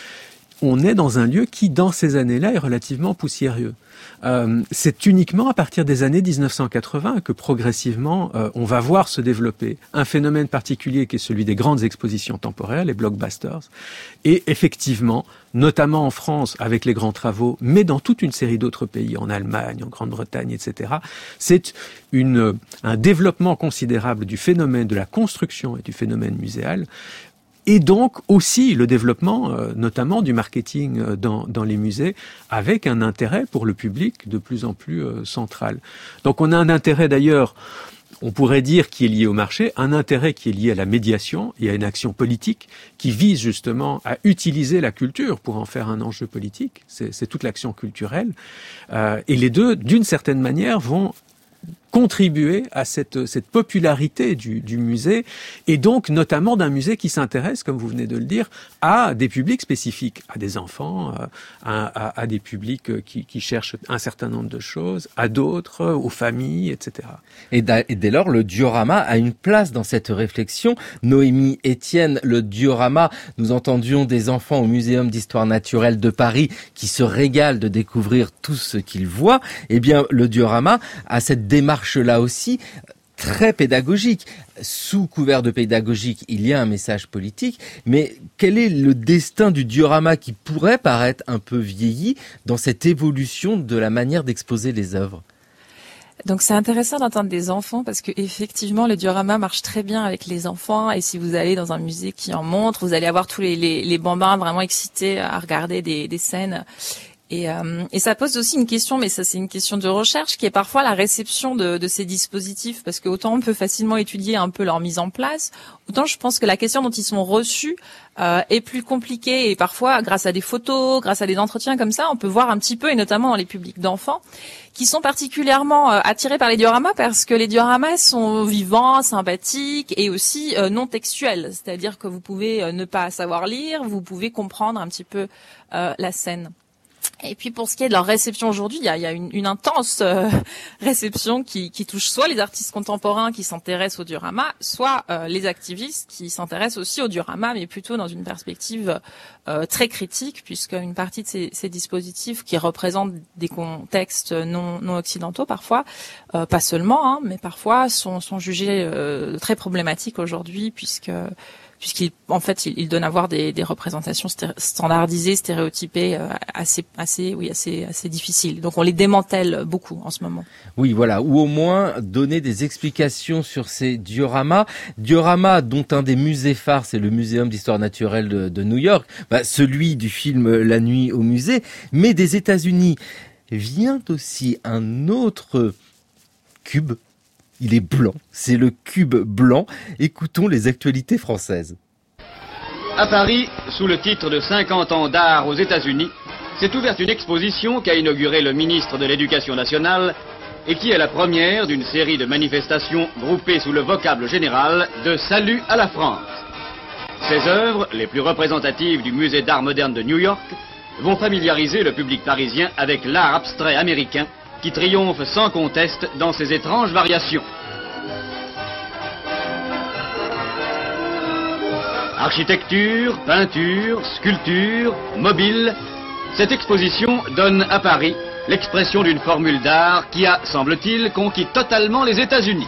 on est dans un lieu qui, dans ces années-là, est relativement poussiéreux. Euh, c'est uniquement à partir des années dix-neuf cent quatre-vingts que progressivement euh, on va voir se développer un phénomène particulier qui est celui des grandes expositions temporaires, les blockbusters. Et effectivement, notamment en France avec les grands travaux, mais dans toute une série d'autres pays, en Allemagne, en Grande-Bretagne, et cetera, c'est une, un développement considérable du phénomène de la construction et du phénomène muséal. Et donc aussi le développement, euh, notamment du marketing euh, dans, dans les musées, avec un intérêt pour le public de plus en plus euh, central. Donc on a un intérêt d'ailleurs, on pourrait dire, qui est lié au marché, un intérêt qui est lié à la médiation et à une action politique qui vise justement à utiliser la culture pour en faire un enjeu politique. C'est, c'est toute l'action culturelle. Euh, et les deux, d'une certaine manière, vont contribuer à cette, cette popularité du, du musée, et donc notamment d'un musée qui s'intéresse, comme vous venez de le dire, à des publics spécifiques, à des enfants, à, à, à des publics qui, qui cherchent un certain nombre de choses, à d'autres, aux familles, et cetera. Et, et dès lors, le diorama a une place dans cette réflexion. Noémie Etienne, le diorama, nous entendions des enfants au Muséum d'histoire naturelle de Paris qui se régalent de découvrir tout ce qu'ils voient. Eh bien, le diorama a cette démarche là aussi très pédagogique. Sous couvert de pédagogique, il y a un message politique, mais quel est le destin du diorama qui pourrait paraître un peu vieilli dans cette évolution de la manière d'exposer les œuvres ? Donc c'est intéressant d'entendre des enfants parce que effectivement le diorama marche très bien avec les enfants, et si vous allez dans un musée qui en montre, vous allez avoir tous les, les, les bambins vraiment excités à regarder des, des scènes. Et, euh, et ça pose aussi une question, mais ça c'est une question de recherche, qui est parfois la réception de, de ces dispositifs, parce que autant on peut facilement étudier un peu leur mise en place, autant je pense que la question dont ils sont reçus euh, est plus compliquée, et parfois grâce à des photos, grâce à des entretiens comme ça, on peut voir un petit peu, et notamment dans les publics d'enfants, qui sont particulièrement euh, attirés par les dioramas, parce que les dioramas sont vivants, sympathiques et aussi euh, non textuels, c'est-à-dire que vous pouvez euh, ne pas savoir lire, vous pouvez comprendre un petit peu euh, la scène. Et puis pour ce qui est de leur réception aujourd'hui, il y a, il y a une, une intense euh, réception qui, qui touche soit les artistes contemporains qui s'intéressent au diorama, soit euh, les activistes qui s'intéressent aussi au diorama, mais plutôt dans une perspective euh, très critique, puisque une partie de ces, ces dispositifs qui représentent des contextes non, non occidentaux parfois, euh, pas seulement, hein, mais parfois sont, sont jugés euh, très problématiques aujourd'hui, puisque puisqu'il, en fait, il, il donne à voir des, des représentations sté- standardisées, stéréotypées, euh, assez, assez, oui, assez, assez difficiles. Donc, on les démantèle beaucoup en ce moment. Oui, voilà, ou au moins donner des explications sur ces dioramas. Dioramas dont un des musées phares, c'est le Muséum d'histoire naturelle de, de New York, bah, celui du film La nuit au musée, mais des États-Unis vient aussi un autre cube. Il est blanc, c'est le cube blanc. Écoutons les actualités françaises. À Paris, sous le titre de cinquante ans d'art aux États-Unis, s'est ouverte une exposition qu'a inaugurée le ministre de l'Éducation nationale et qui est la première d'une série de manifestations groupées sous le vocable général de Salut à la France. Ces œuvres, les plus représentatives du Musée d'art moderne de New York, vont familiariser le public parisien avec l'art abstrait américain qui triomphe sans conteste dans ses étranges variations. Architecture, peinture, sculpture, mobile, cette exposition donne à Paris l'expression d'une formule d'art qui a, semble-t-il, conquis totalement les États-Unis.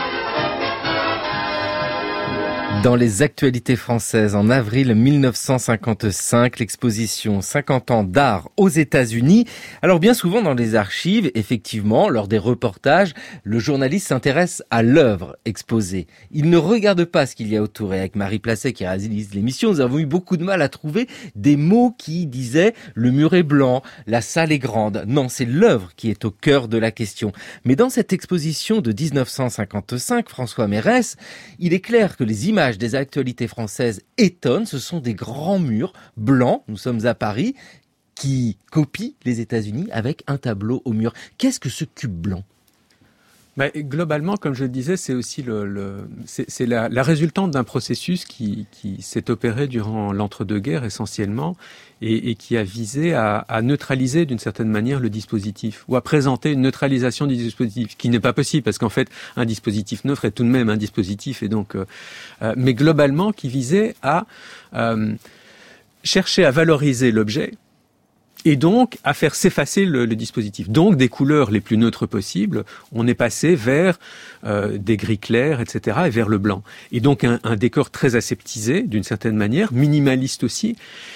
Dans les actualités françaises, en avril mille neuf cent cinquante-cinq, l'exposition cinquante ans d'art aux États-Unis. Alors bien souvent dans les archives, effectivement, lors des reportages, le journaliste s'intéresse à l'œuvre exposée. Il ne regarde pas ce qu'il y a autour. Et avec Marie Placet qui réalise l'émission, nous avons eu beaucoup de mal à trouver des mots qui disaient « le mur est blanc »,« la salle est grande ». Non, c'est l'œuvre qui est au cœur de la question. Mais dans cette exposition de dix-neuf cent cinquante-cinq, François Mérès, il est clair que les images des actualités françaises étonnent. Ce sont des grands murs blancs, nous sommes à Paris, qui copient les États-Unis avec un tableau au mur. Qu'est-ce que ce cube blanc ? Bah, globalement, comme je le disais, c'est aussi le, le c'est, c'est la, la résultante d'un processus qui, qui s'est opéré durant l'entre-deux-guerres essentiellement et, et qui a visé à, à neutraliser d'une certaine manière le dispositif ou à présenter une neutralisation du dispositif, qui n'est pas possible parce qu'en fait, un dispositif neutre est tout de même un dispositif et donc, euh, euh, mais globalement, qui visait à euh, chercher à valoriser l'objet. Et donc, à faire s'effacer le, le dispositif. Donc, des couleurs les plus neutres possibles, on est passé vers euh, des gris clairs, et cetera, et vers le blanc. Et donc, un, un décor très aseptisé, d'une certaine manière, minimaliste aussi,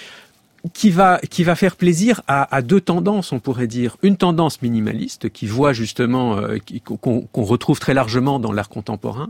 qui va qui va faire plaisir à, à deux tendances, on pourrait dire. Une tendance minimaliste, qui voit justement, euh, qui, qu'on, qu'on retrouve très largement dans l'art contemporain,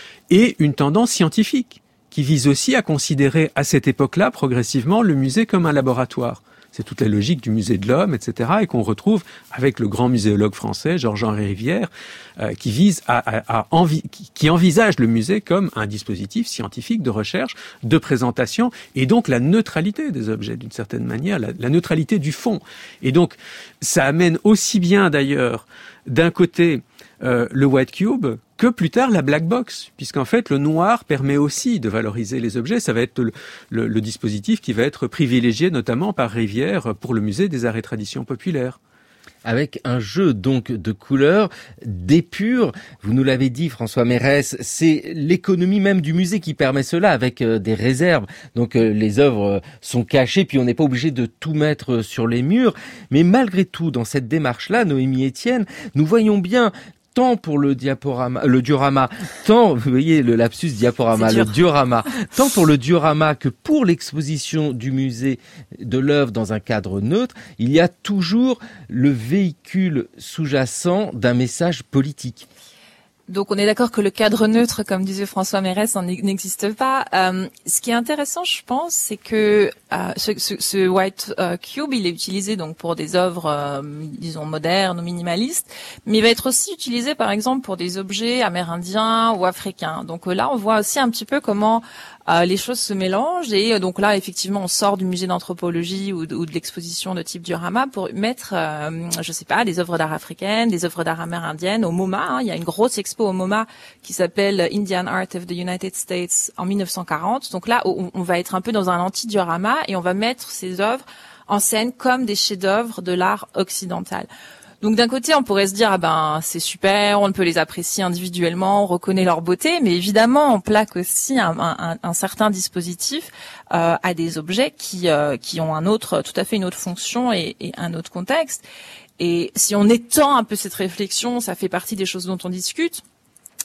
et une tendance scientifique, qui vise aussi à considérer, à cette époque-là, progressivement, le musée comme un laboratoire. C'est toute la logique du musée de l'homme, et cetera, et qu'on retrouve avec le grand muséologue français, Georges-Henri Rivière, euh, qui vise à, à, à envi- qui, qui envisage le musée comme un dispositif scientifique de recherche, de présentation, et donc la neutralité des objets, d'une certaine manière, la, la neutralité du fond. Et donc, ça amène aussi bien d'ailleurs, d'un côté, euh, le white cube, que plus tard la black box, puisqu'en fait le noir permet aussi de valoriser les objets. Ça va être le, le, le dispositif qui va être privilégié notamment par Rivière pour le musée des arts et traditions populaires. Avec un jeu donc de couleurs, d'épure. Vous nous l'avez dit, François Mérès, c'est l'économie même du musée qui permet cela, avec euh, des réserves. Donc euh, les œuvres sont cachées, puis on n'est pas obligé de tout mettre sur les murs. Mais malgré tout, dans cette démarche-là, Noémie Etienne, nous voyons bien tant pour le diaporama, le diorama, tant, vous voyez le lapsus diaporama, le diorama, tant pour le diorama que pour l'exposition du musée de l'œuvre dans un cadre neutre, il y a toujours le véhicule sous-jacent d'un message politique. Donc on est d'accord que le cadre neutre, comme disait François Mérès, n'existe pas. Euh, ce qui est intéressant, je pense, c'est que euh, ce, ce, ce white euh, cube, il est utilisé donc pour des œuvres, euh, disons modernes ou minimalistes, mais il va être aussi utilisé, par exemple, pour des objets amérindiens ou africains. Donc là, on voit aussi un petit peu comment euh, les choses se mélangent. Et donc là, effectivement, on sort du musée d'anthropologie ou de, ou de l'exposition de type diorama pour mettre, euh, je sais pas, des œuvres d'art africaines, des œuvres d'art amérindiennes au MoMA. Hein, il y a une grosse expo au MoMA qui s'appelle Indian Art of the United States en mille neuf cent quarante. Donc là, on, on va être un peu dans un anti-diorama et on va mettre ces œuvres en scène comme des chefs-d'œuvre de l'art occidental. Donc d'un côté, on pourrait se dire ah ben c'est super, on peut les apprécier individuellement, on reconnaît leur beauté, mais évidemment on plaque aussi un, un, un certain dispositif euh, à des objets qui euh, qui ont un autre, tout à fait une autre fonction et, et un autre contexte. Et si on étend un peu cette réflexion, ça fait partie des choses dont on discute.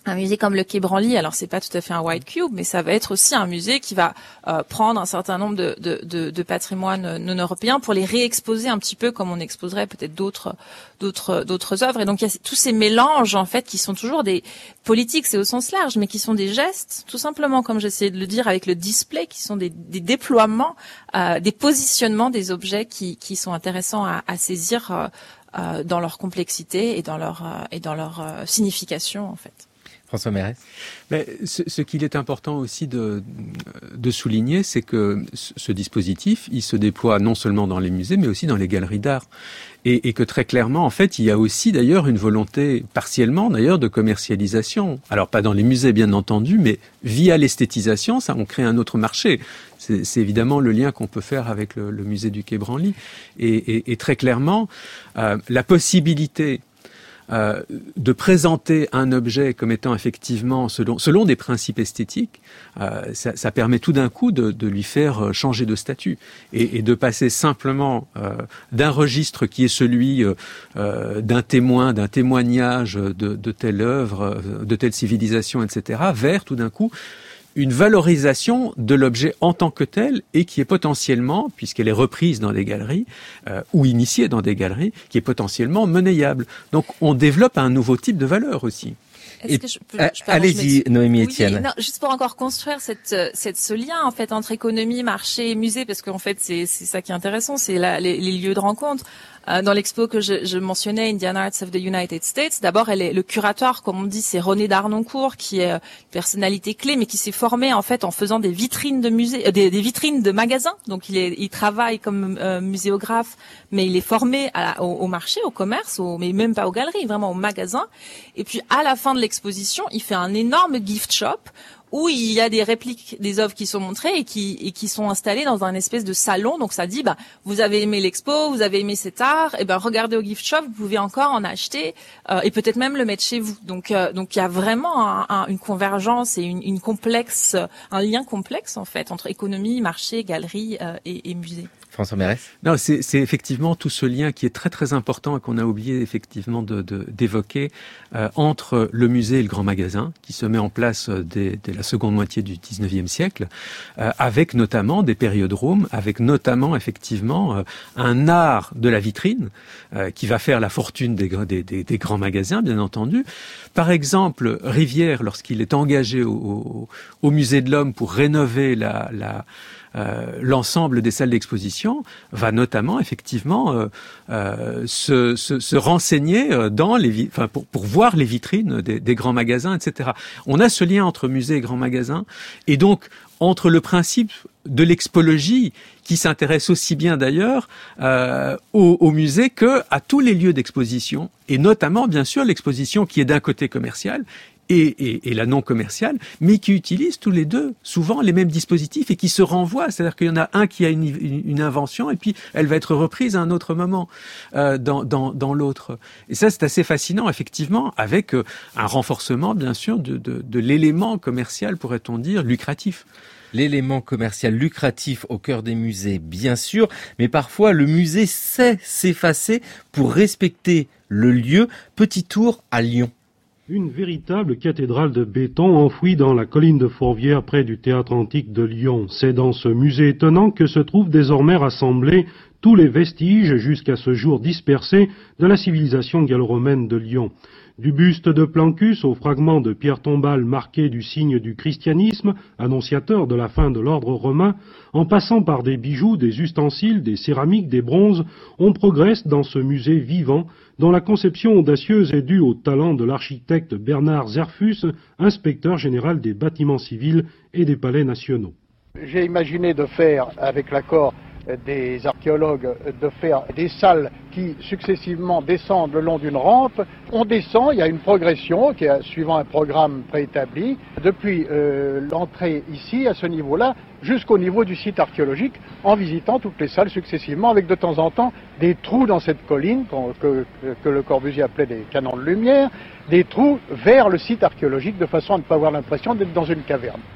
un musée comme le Quai Branly, alors c'est pas tout à fait un white cube, mais ça va être aussi un musée qui va euh, prendre un certain nombre de, de, de, de patrimoines non européens pour les réexposer un petit peu comme on exposerait peut-être d'autres d'autres d'autres œuvres. Et donc il y a tous ces mélanges en fait qui sont toujours des politiques, c'est au sens large, mais qui sont des gestes, tout simplement comme j'essayais de le dire avec le display, qui sont des, des déploiements, euh, des positionnements des objets qui, qui sont intéressants à, à saisir euh, euh, dans leur complexité et dans leur euh, et dans leur euh, signification en fait. François Mérès. Mais ce, ce qu'il est important aussi de, de souligner, c'est que ce dispositif, il se déploie non seulement dans les musées, mais aussi dans les galeries d'art. Et, et que très clairement, en fait, il y a aussi d'ailleurs une volonté, partiellement d'ailleurs, de commercialisation. Alors pas dans les musées, bien entendu, mais via l'esthétisation, ça, on crée un autre marché. C'est, c'est évidemment le lien qu'on peut faire avec le, le musée du Quai Branly. Et, et, et très clairement, euh, la possibilité Euh, de présenter un objet comme étant effectivement selon, selon des principes esthétiques, euh, ça, ça permet tout d'un coup de, de lui faire changer de statut et, et de passer simplement euh, d'un registre qui est celui euh, d'un témoin, d'un témoignage de, de telle œuvre, de telle civilisation, et cetera, vers tout d'un coup une valorisation de l'objet en tant que tel et qui est potentiellement, puisqu'elle est reprise dans des galeries euh, ou initiée dans des galeries, qui est potentiellement monnayable. Donc on développe un nouveau type de valeur aussi. Est-ce que je peux, euh, je, pardon, allez-y, je Noémie oui, Etienne. Non, juste pour encore construire cette, cette, ce lien en fait entre économie, marché et musée, parce qu'en fait c'est, c'est ça qui est intéressant, c'est la, les, les lieux de rencontre. Euh, dans l'expo que je, je mentionnais, Indian Arts of the United States, d'abord elle est le curateur, comme on dit, c'est René Darnoncourt, qui est une personnalité clé, mais qui s'est formé en fait en faisant des vitrines de musées, euh, des, des vitrines de magasins. Donc il, est, il travaille comme euh, muséographe, mais il est formé à, au, au marché, au commerce, au, mais même pas aux galeries, vraiment au magasin. Et puis à la fin de l'exposition, il fait un énorme gift shop où il y a des répliques des œuvres qui sont montrées et qui et qui sont installées dans un espèce de salon. Donc ça dit, bah vous avez aimé l'expo, vous avez aimé cet art, et ben regardez au gift shop, vous pouvez encore en acheter euh, et peut-être même le mettre chez vous. Donc euh, donc il y a vraiment un, un, une convergence et une, une complexe, un lien complexe en fait entre économie, marché, galerie euh, et, et musée. François Mérès. Non, c'est, c'est effectivement tout ce lien qui est très très important et qu'on a oublié effectivement de, de, d'évoquer euh, entre le musée et le grand magasin qui se met en place dès, dès la seconde moitié du dix-neuvième siècle, euh, avec notamment des périodromes, avec notamment effectivement euh, un art de la vitrine euh, qui va faire la fortune des, des, des, des grands magasins, bien entendu. Par exemple, Rivière, lorsqu'il est engagé au, au, au musée de l'Homme pour rénover la, la Euh, l'ensemble des salles d'exposition, va notamment effectivement euh, euh, se, se, se renseigner dans les, vi- enfin pour, pour voir les vitrines des, des grands magasins, et cetera. On a ce lien entre musée et grands magasins, et donc entre le principe de l'expologie qui s'intéresse aussi bien d'ailleurs euh, au, au musée que à tous les lieux d'exposition, et notamment bien sûr l'exposition qui est d'un côté commercial Et, et, et la non commerciale, mais qui utilisent tous les deux souvent les mêmes dispositifs et qui se renvoient. C'est-à-dire qu'il y en a un qui a une, une, une invention et puis elle va être reprise à un autre moment euh, dans, dans, dans l'autre. Et ça, c'est assez fascinant, effectivement, avec euh, un renforcement, bien sûr, de, de, de l'élément commercial, pourrait-on dire, lucratif. L'élément commercial lucratif au cœur des musées, bien sûr, mais parfois le musée sait s'effacer pour respecter le lieu. Petit tour à Lyon. Une véritable cathédrale de béton enfouie dans la colline de Fourvière près du théâtre antique de Lyon. C'est dans ce musée étonnant que se trouvent désormais rassemblés tous les vestiges, jusqu'à ce jour dispersés, de la civilisation gallo-romaine de Lyon. Du buste de Plancus aux fragments de pierre tombale marqués du signe du christianisme, annonciateur de la fin de l'ordre romain, en passant par des bijoux, des ustensiles, des céramiques, des bronzes, on progresse dans ce musée vivant, dont la conception audacieuse est due au talent de l'architecte Bernard Zerfus, inspecteur général des bâtiments civils et des palais nationaux. J'ai imaginé de faire, avec l'accord des archéologues, de faire des salles qui successivement descendent le long d'une rampe. On descend, il y a une progression qui est suivant un programme préétabli, depuis euh, l'entrée ici, à ce niveau-là, jusqu'au niveau du site archéologique, en visitant toutes les salles successivement, avec de temps en temps des trous dans cette colline, que, que le Corbusier appelait des canons de lumière, des trous vers le site archéologique, de façon à ne pas avoir l'impression d'être dans une caverne.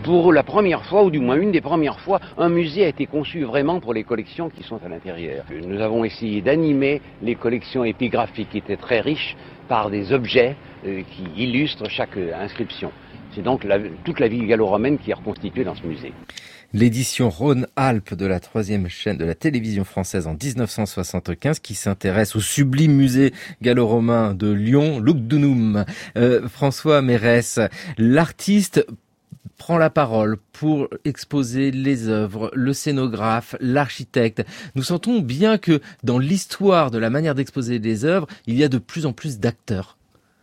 pour la première fois, ou du moins une des premières fois, un musée a été conçu vraiment pour les collections qui sont à l'intérieur. Nous avons essayé d'animer les collections épigraphiques qui étaient très riches par des objets euh, qui illustrent chaque euh, inscription. C'est donc la, toute la vie gallo-romaine qui est reconstituée dans ce musée. L'édition Rhône-Alpes de la troisième chaîne de la télévision française en dix-neuf cent soixante-quinze qui s'intéresse au sublime musée gallo-romain de Lyon, Lugdunum. Euh, François Mérès, l'artiste prend la parole pour exposer les œuvres, le scénographe, l'architecte. Nous sentons bien que dans l'histoire de la manière d'exposer les œuvres, il y a de plus en plus d'acteurs.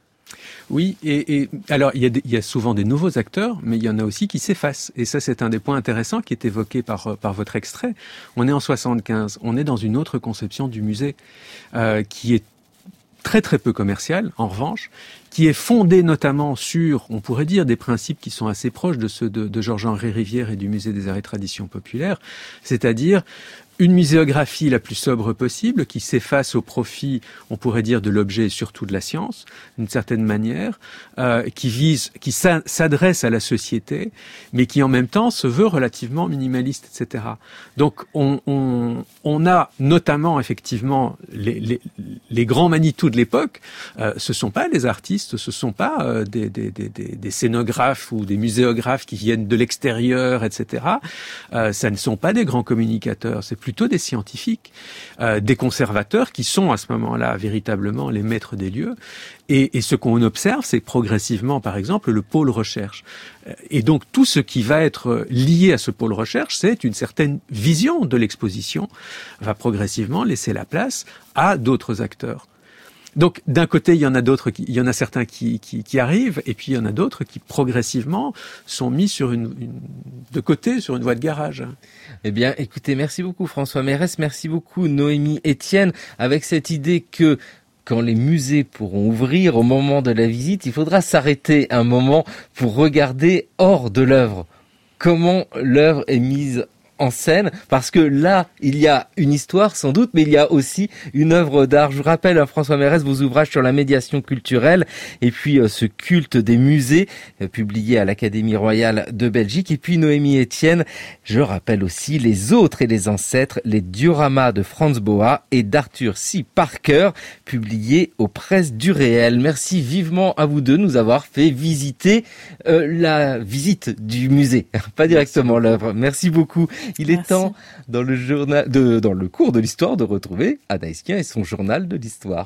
Oui, et, et alors il y, a des, il y a souvent des nouveaux acteurs, mais il y en a aussi qui s'effacent. Et ça, c'est un des points intéressants qui est évoqué par, par votre extrait. On est en soixante-quinze, on est dans une autre conception du musée euh, qui est très très peu commerciale, en revanche, qui est fondée notamment sur, on pourrait dire, des principes qui sont assez proches de ceux de, de Georges-Henri Rivière et du Musée des Arts et Traditions Populaires, c'est-à-dire une muséographie la plus sobre possible, qui s'efface au profit, on pourrait dire, de l'objet et surtout de la science, d'une certaine manière, euh, qui vise, qui s'adresse à la société, mais qui en même temps se veut relativement minimaliste, et cetera. Donc, on, on, on a notamment effectivement les, les, les grands Manitou de l'époque. Euh, ce sont pas les artistes, ce sont pas euh, des, des, des, des scénographes ou des muséographes qui viennent de l'extérieur, et cetera. Euh, ça ne sont pas des grands communicateurs. C'est plutôt des scientifiques, euh, des conservateurs qui sont à ce moment-là véritablement les maîtres des lieux. Et, et ce qu'on observe, c'est progressivement, par exemple, le pôle recherche. Et donc, tout ce qui va être lié à ce pôle recherche, c'est une certaine vision de l'exposition, va progressivement laisser la place à d'autres acteurs. Donc, d'un côté, il y en a d'autres, qui, il y en a certains qui, qui, qui arrivent, et puis il y en a d'autres qui progressivement sont mis sur une, une, de côté, sur une voie de garage. Eh bien, écoutez, merci beaucoup François Mérès, merci beaucoup Noémie Etienne, avec cette idée que quand les musées pourront ouvrir au moment de la visite, il faudra s'arrêter un moment pour regarder hors de l'œuvre comment l'œuvre est mise en scène, parce que là, il y a une histoire sans doute, mais il y a aussi une œuvre d'art. Je vous rappelle, hein, François Mérès, vos ouvrages sur la médiation culturelle, et puis euh, ce culte des musées, euh, publié à l'Académie royale de Belgique, et puis Noémie Etienne, je rappelle aussi les autres et les ancêtres, les dioramas de Franz Boas et d'Arthur C. Parker, publiés aux Presses du Réel. Merci vivement à vous deux de nous avoir fait visiter euh, la visite du musée, pas directement l'œuvre. Merci beaucoup. Il est Merci. temps, dans le journal, de, dans le cours de l'histoire, de retrouver Anaïs Kien et son journal de l'histoire.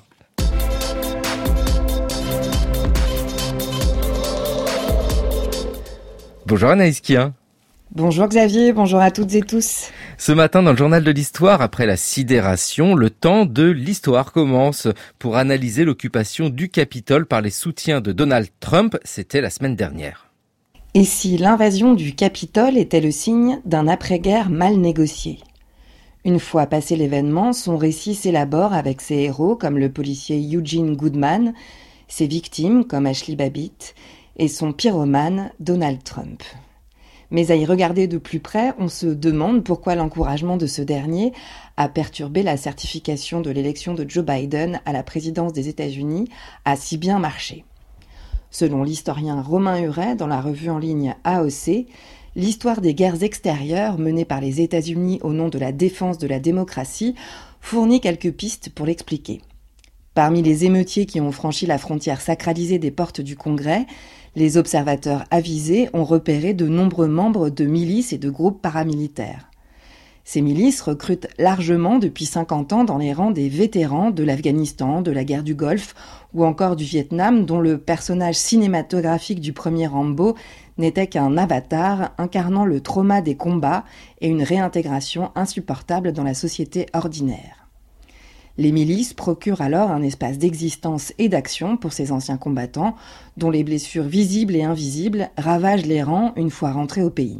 Bonjour Anaïs Kien. Bonjour Xavier, bonjour à toutes et tous. Ce matin, dans le journal de l'histoire, après la sidération, le temps de l'histoire commence pour analyser l'occupation du Capitole par les soutiens de Donald Trump. C'était la semaine dernière. Et si l'invasion du Capitole était le signe d'un après-guerre mal négocié ? Une fois passé l'événement, son récit s'élabore avec ses héros comme le policier Eugene Goodman, ses victimes comme Ashley Babbitt et son pyromane Donald Trump. Mais à y regarder de plus près, on se demande pourquoi l'encouragement de ce dernier a perturbé la certification de l'élection de Joe Biden à la présidence des États-Unis a si bien marché. Selon l'historien Romain Huret dans la revue en ligne A O C, l'histoire des guerres extérieures menées par les États-Unis au nom de la défense de la démocratie fournit quelques pistes pour l'expliquer. Parmi les émeutiers qui ont franchi la frontière sacralisée des portes du Congrès, les observateurs avisés ont repéré de nombreux membres de milices et de groupes paramilitaires. Ces milices recrutent largement depuis cinquante ans dans les rangs des vétérans de l'Afghanistan, de la guerre du Golfe ou encore du Vietnam, dont le personnage cinématographique du premier Rambo n'était qu'un avatar incarnant le trauma des combats et une réintégration insupportable dans la société ordinaire. Les milices procurent alors un espace d'existence et d'action pour ces anciens combattants, dont les blessures visibles et invisibles ravagent les rangs une fois rentrés au pays.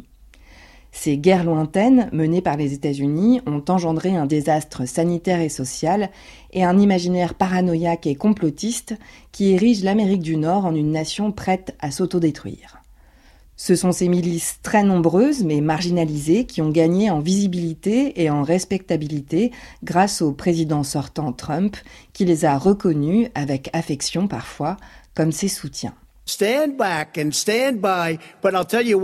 Ces guerres lointaines, menées par les États-Unis, ont engendré un désastre sanitaire et social et un imaginaire paranoïaque et complotiste qui érige l'Amérique du Nord en une nation prête à s'autodétruire. Ce sont ces milices très nombreuses mais marginalisées qui ont gagné en visibilité et en respectabilité grâce au président sortant Trump qui les a reconnues, avec affection parfois, comme ses soutiens. Stand back and stand by, but I'll tell you what,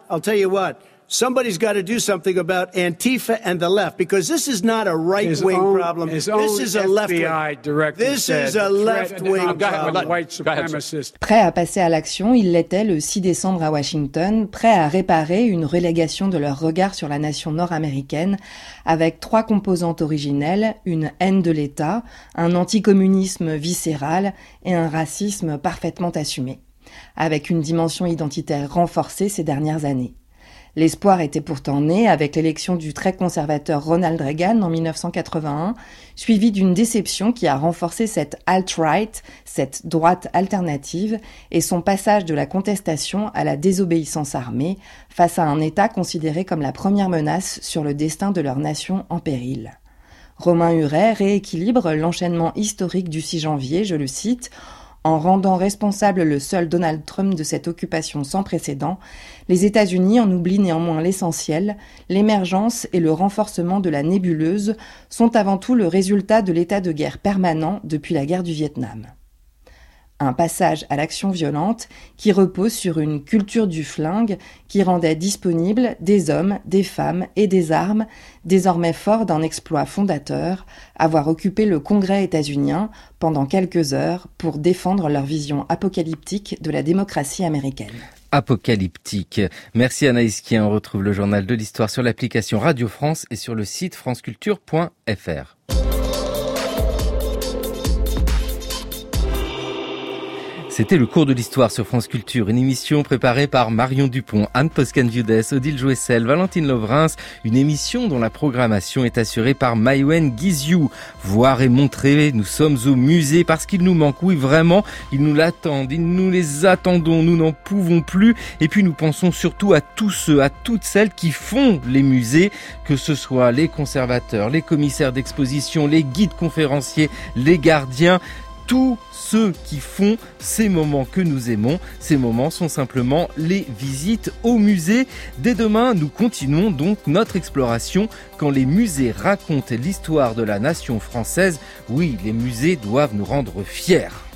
I'll tell you what. Somebody's got to do something about Antifa and the left, because this is not a right-wing problem. This is a left-wing. This is a left-wing problem. Prêt à passer à l'action, il l'était le six décembre à Washington, prêt à réparer une relégation de leur regard sur la nation nord-américaine, avec trois composantes originelles, une haine de l'État, un anticommunisme viscéral et un racisme parfaitement assumé, avec une dimension identitaire renforcée ces dernières années. L'espoir était pourtant né avec l'élection du très conservateur Ronald Reagan en dix-neuf cent quatre-vingt-un, suivi d'une déception qui a renforcé cette alt-right, cette droite alternative, et son passage de la contestation à la désobéissance armée face à un État considéré comme la première menace sur le destin de leur nation en péril. Romain Huret rééquilibre l'enchaînement historique du six janvier, je le cite, en rendant responsable le seul Donald Trump de cette occupation sans précédent, les États-Unis en oublient néanmoins l'essentiel, l'émergence et le renforcement de la nébuleuse sont avant tout le résultat de l'état de guerre permanent depuis la guerre du Vietnam. Un passage à l'action violente qui repose sur une culture du flingue qui rendait disponibles des hommes, des femmes et des armes, désormais forts d'un exploit fondateur, avoir occupé le Congrès états-unien pendant quelques heures pour défendre leur vision apocalyptique de la démocratie américaine. Apocalyptique. Merci Anaïs Kien. On retrouve le journal de l'histoire sur l'application Radio France et sur le site franceculture point f r. C'était le cours de l'histoire sur France Culture, une émission préparée par Marion Dupont, Anne Poscan-Viudès, Odile Joessel, Valentine Lovrins, une émission dont la programmation est assurée par Maïwen Guizhou. Voir et montrer, nous sommes au musée parce qu'il nous manque, oui vraiment, ils nous l'attendent, ils nous les attendons, nous n'en pouvons plus. Et puis nous pensons surtout à tous ceux, à toutes celles qui font les musées, que ce soit les conservateurs, les commissaires d'exposition, les guides conférenciers, les gardiens, tous ceux qui font ces moments que nous aimons. Ces moments sont simplement les visites au musée. Dès demain, nous continuons donc notre exploration quand les musées racontent l'histoire de la nation française. Oui, les musées doivent nous rendre fiers.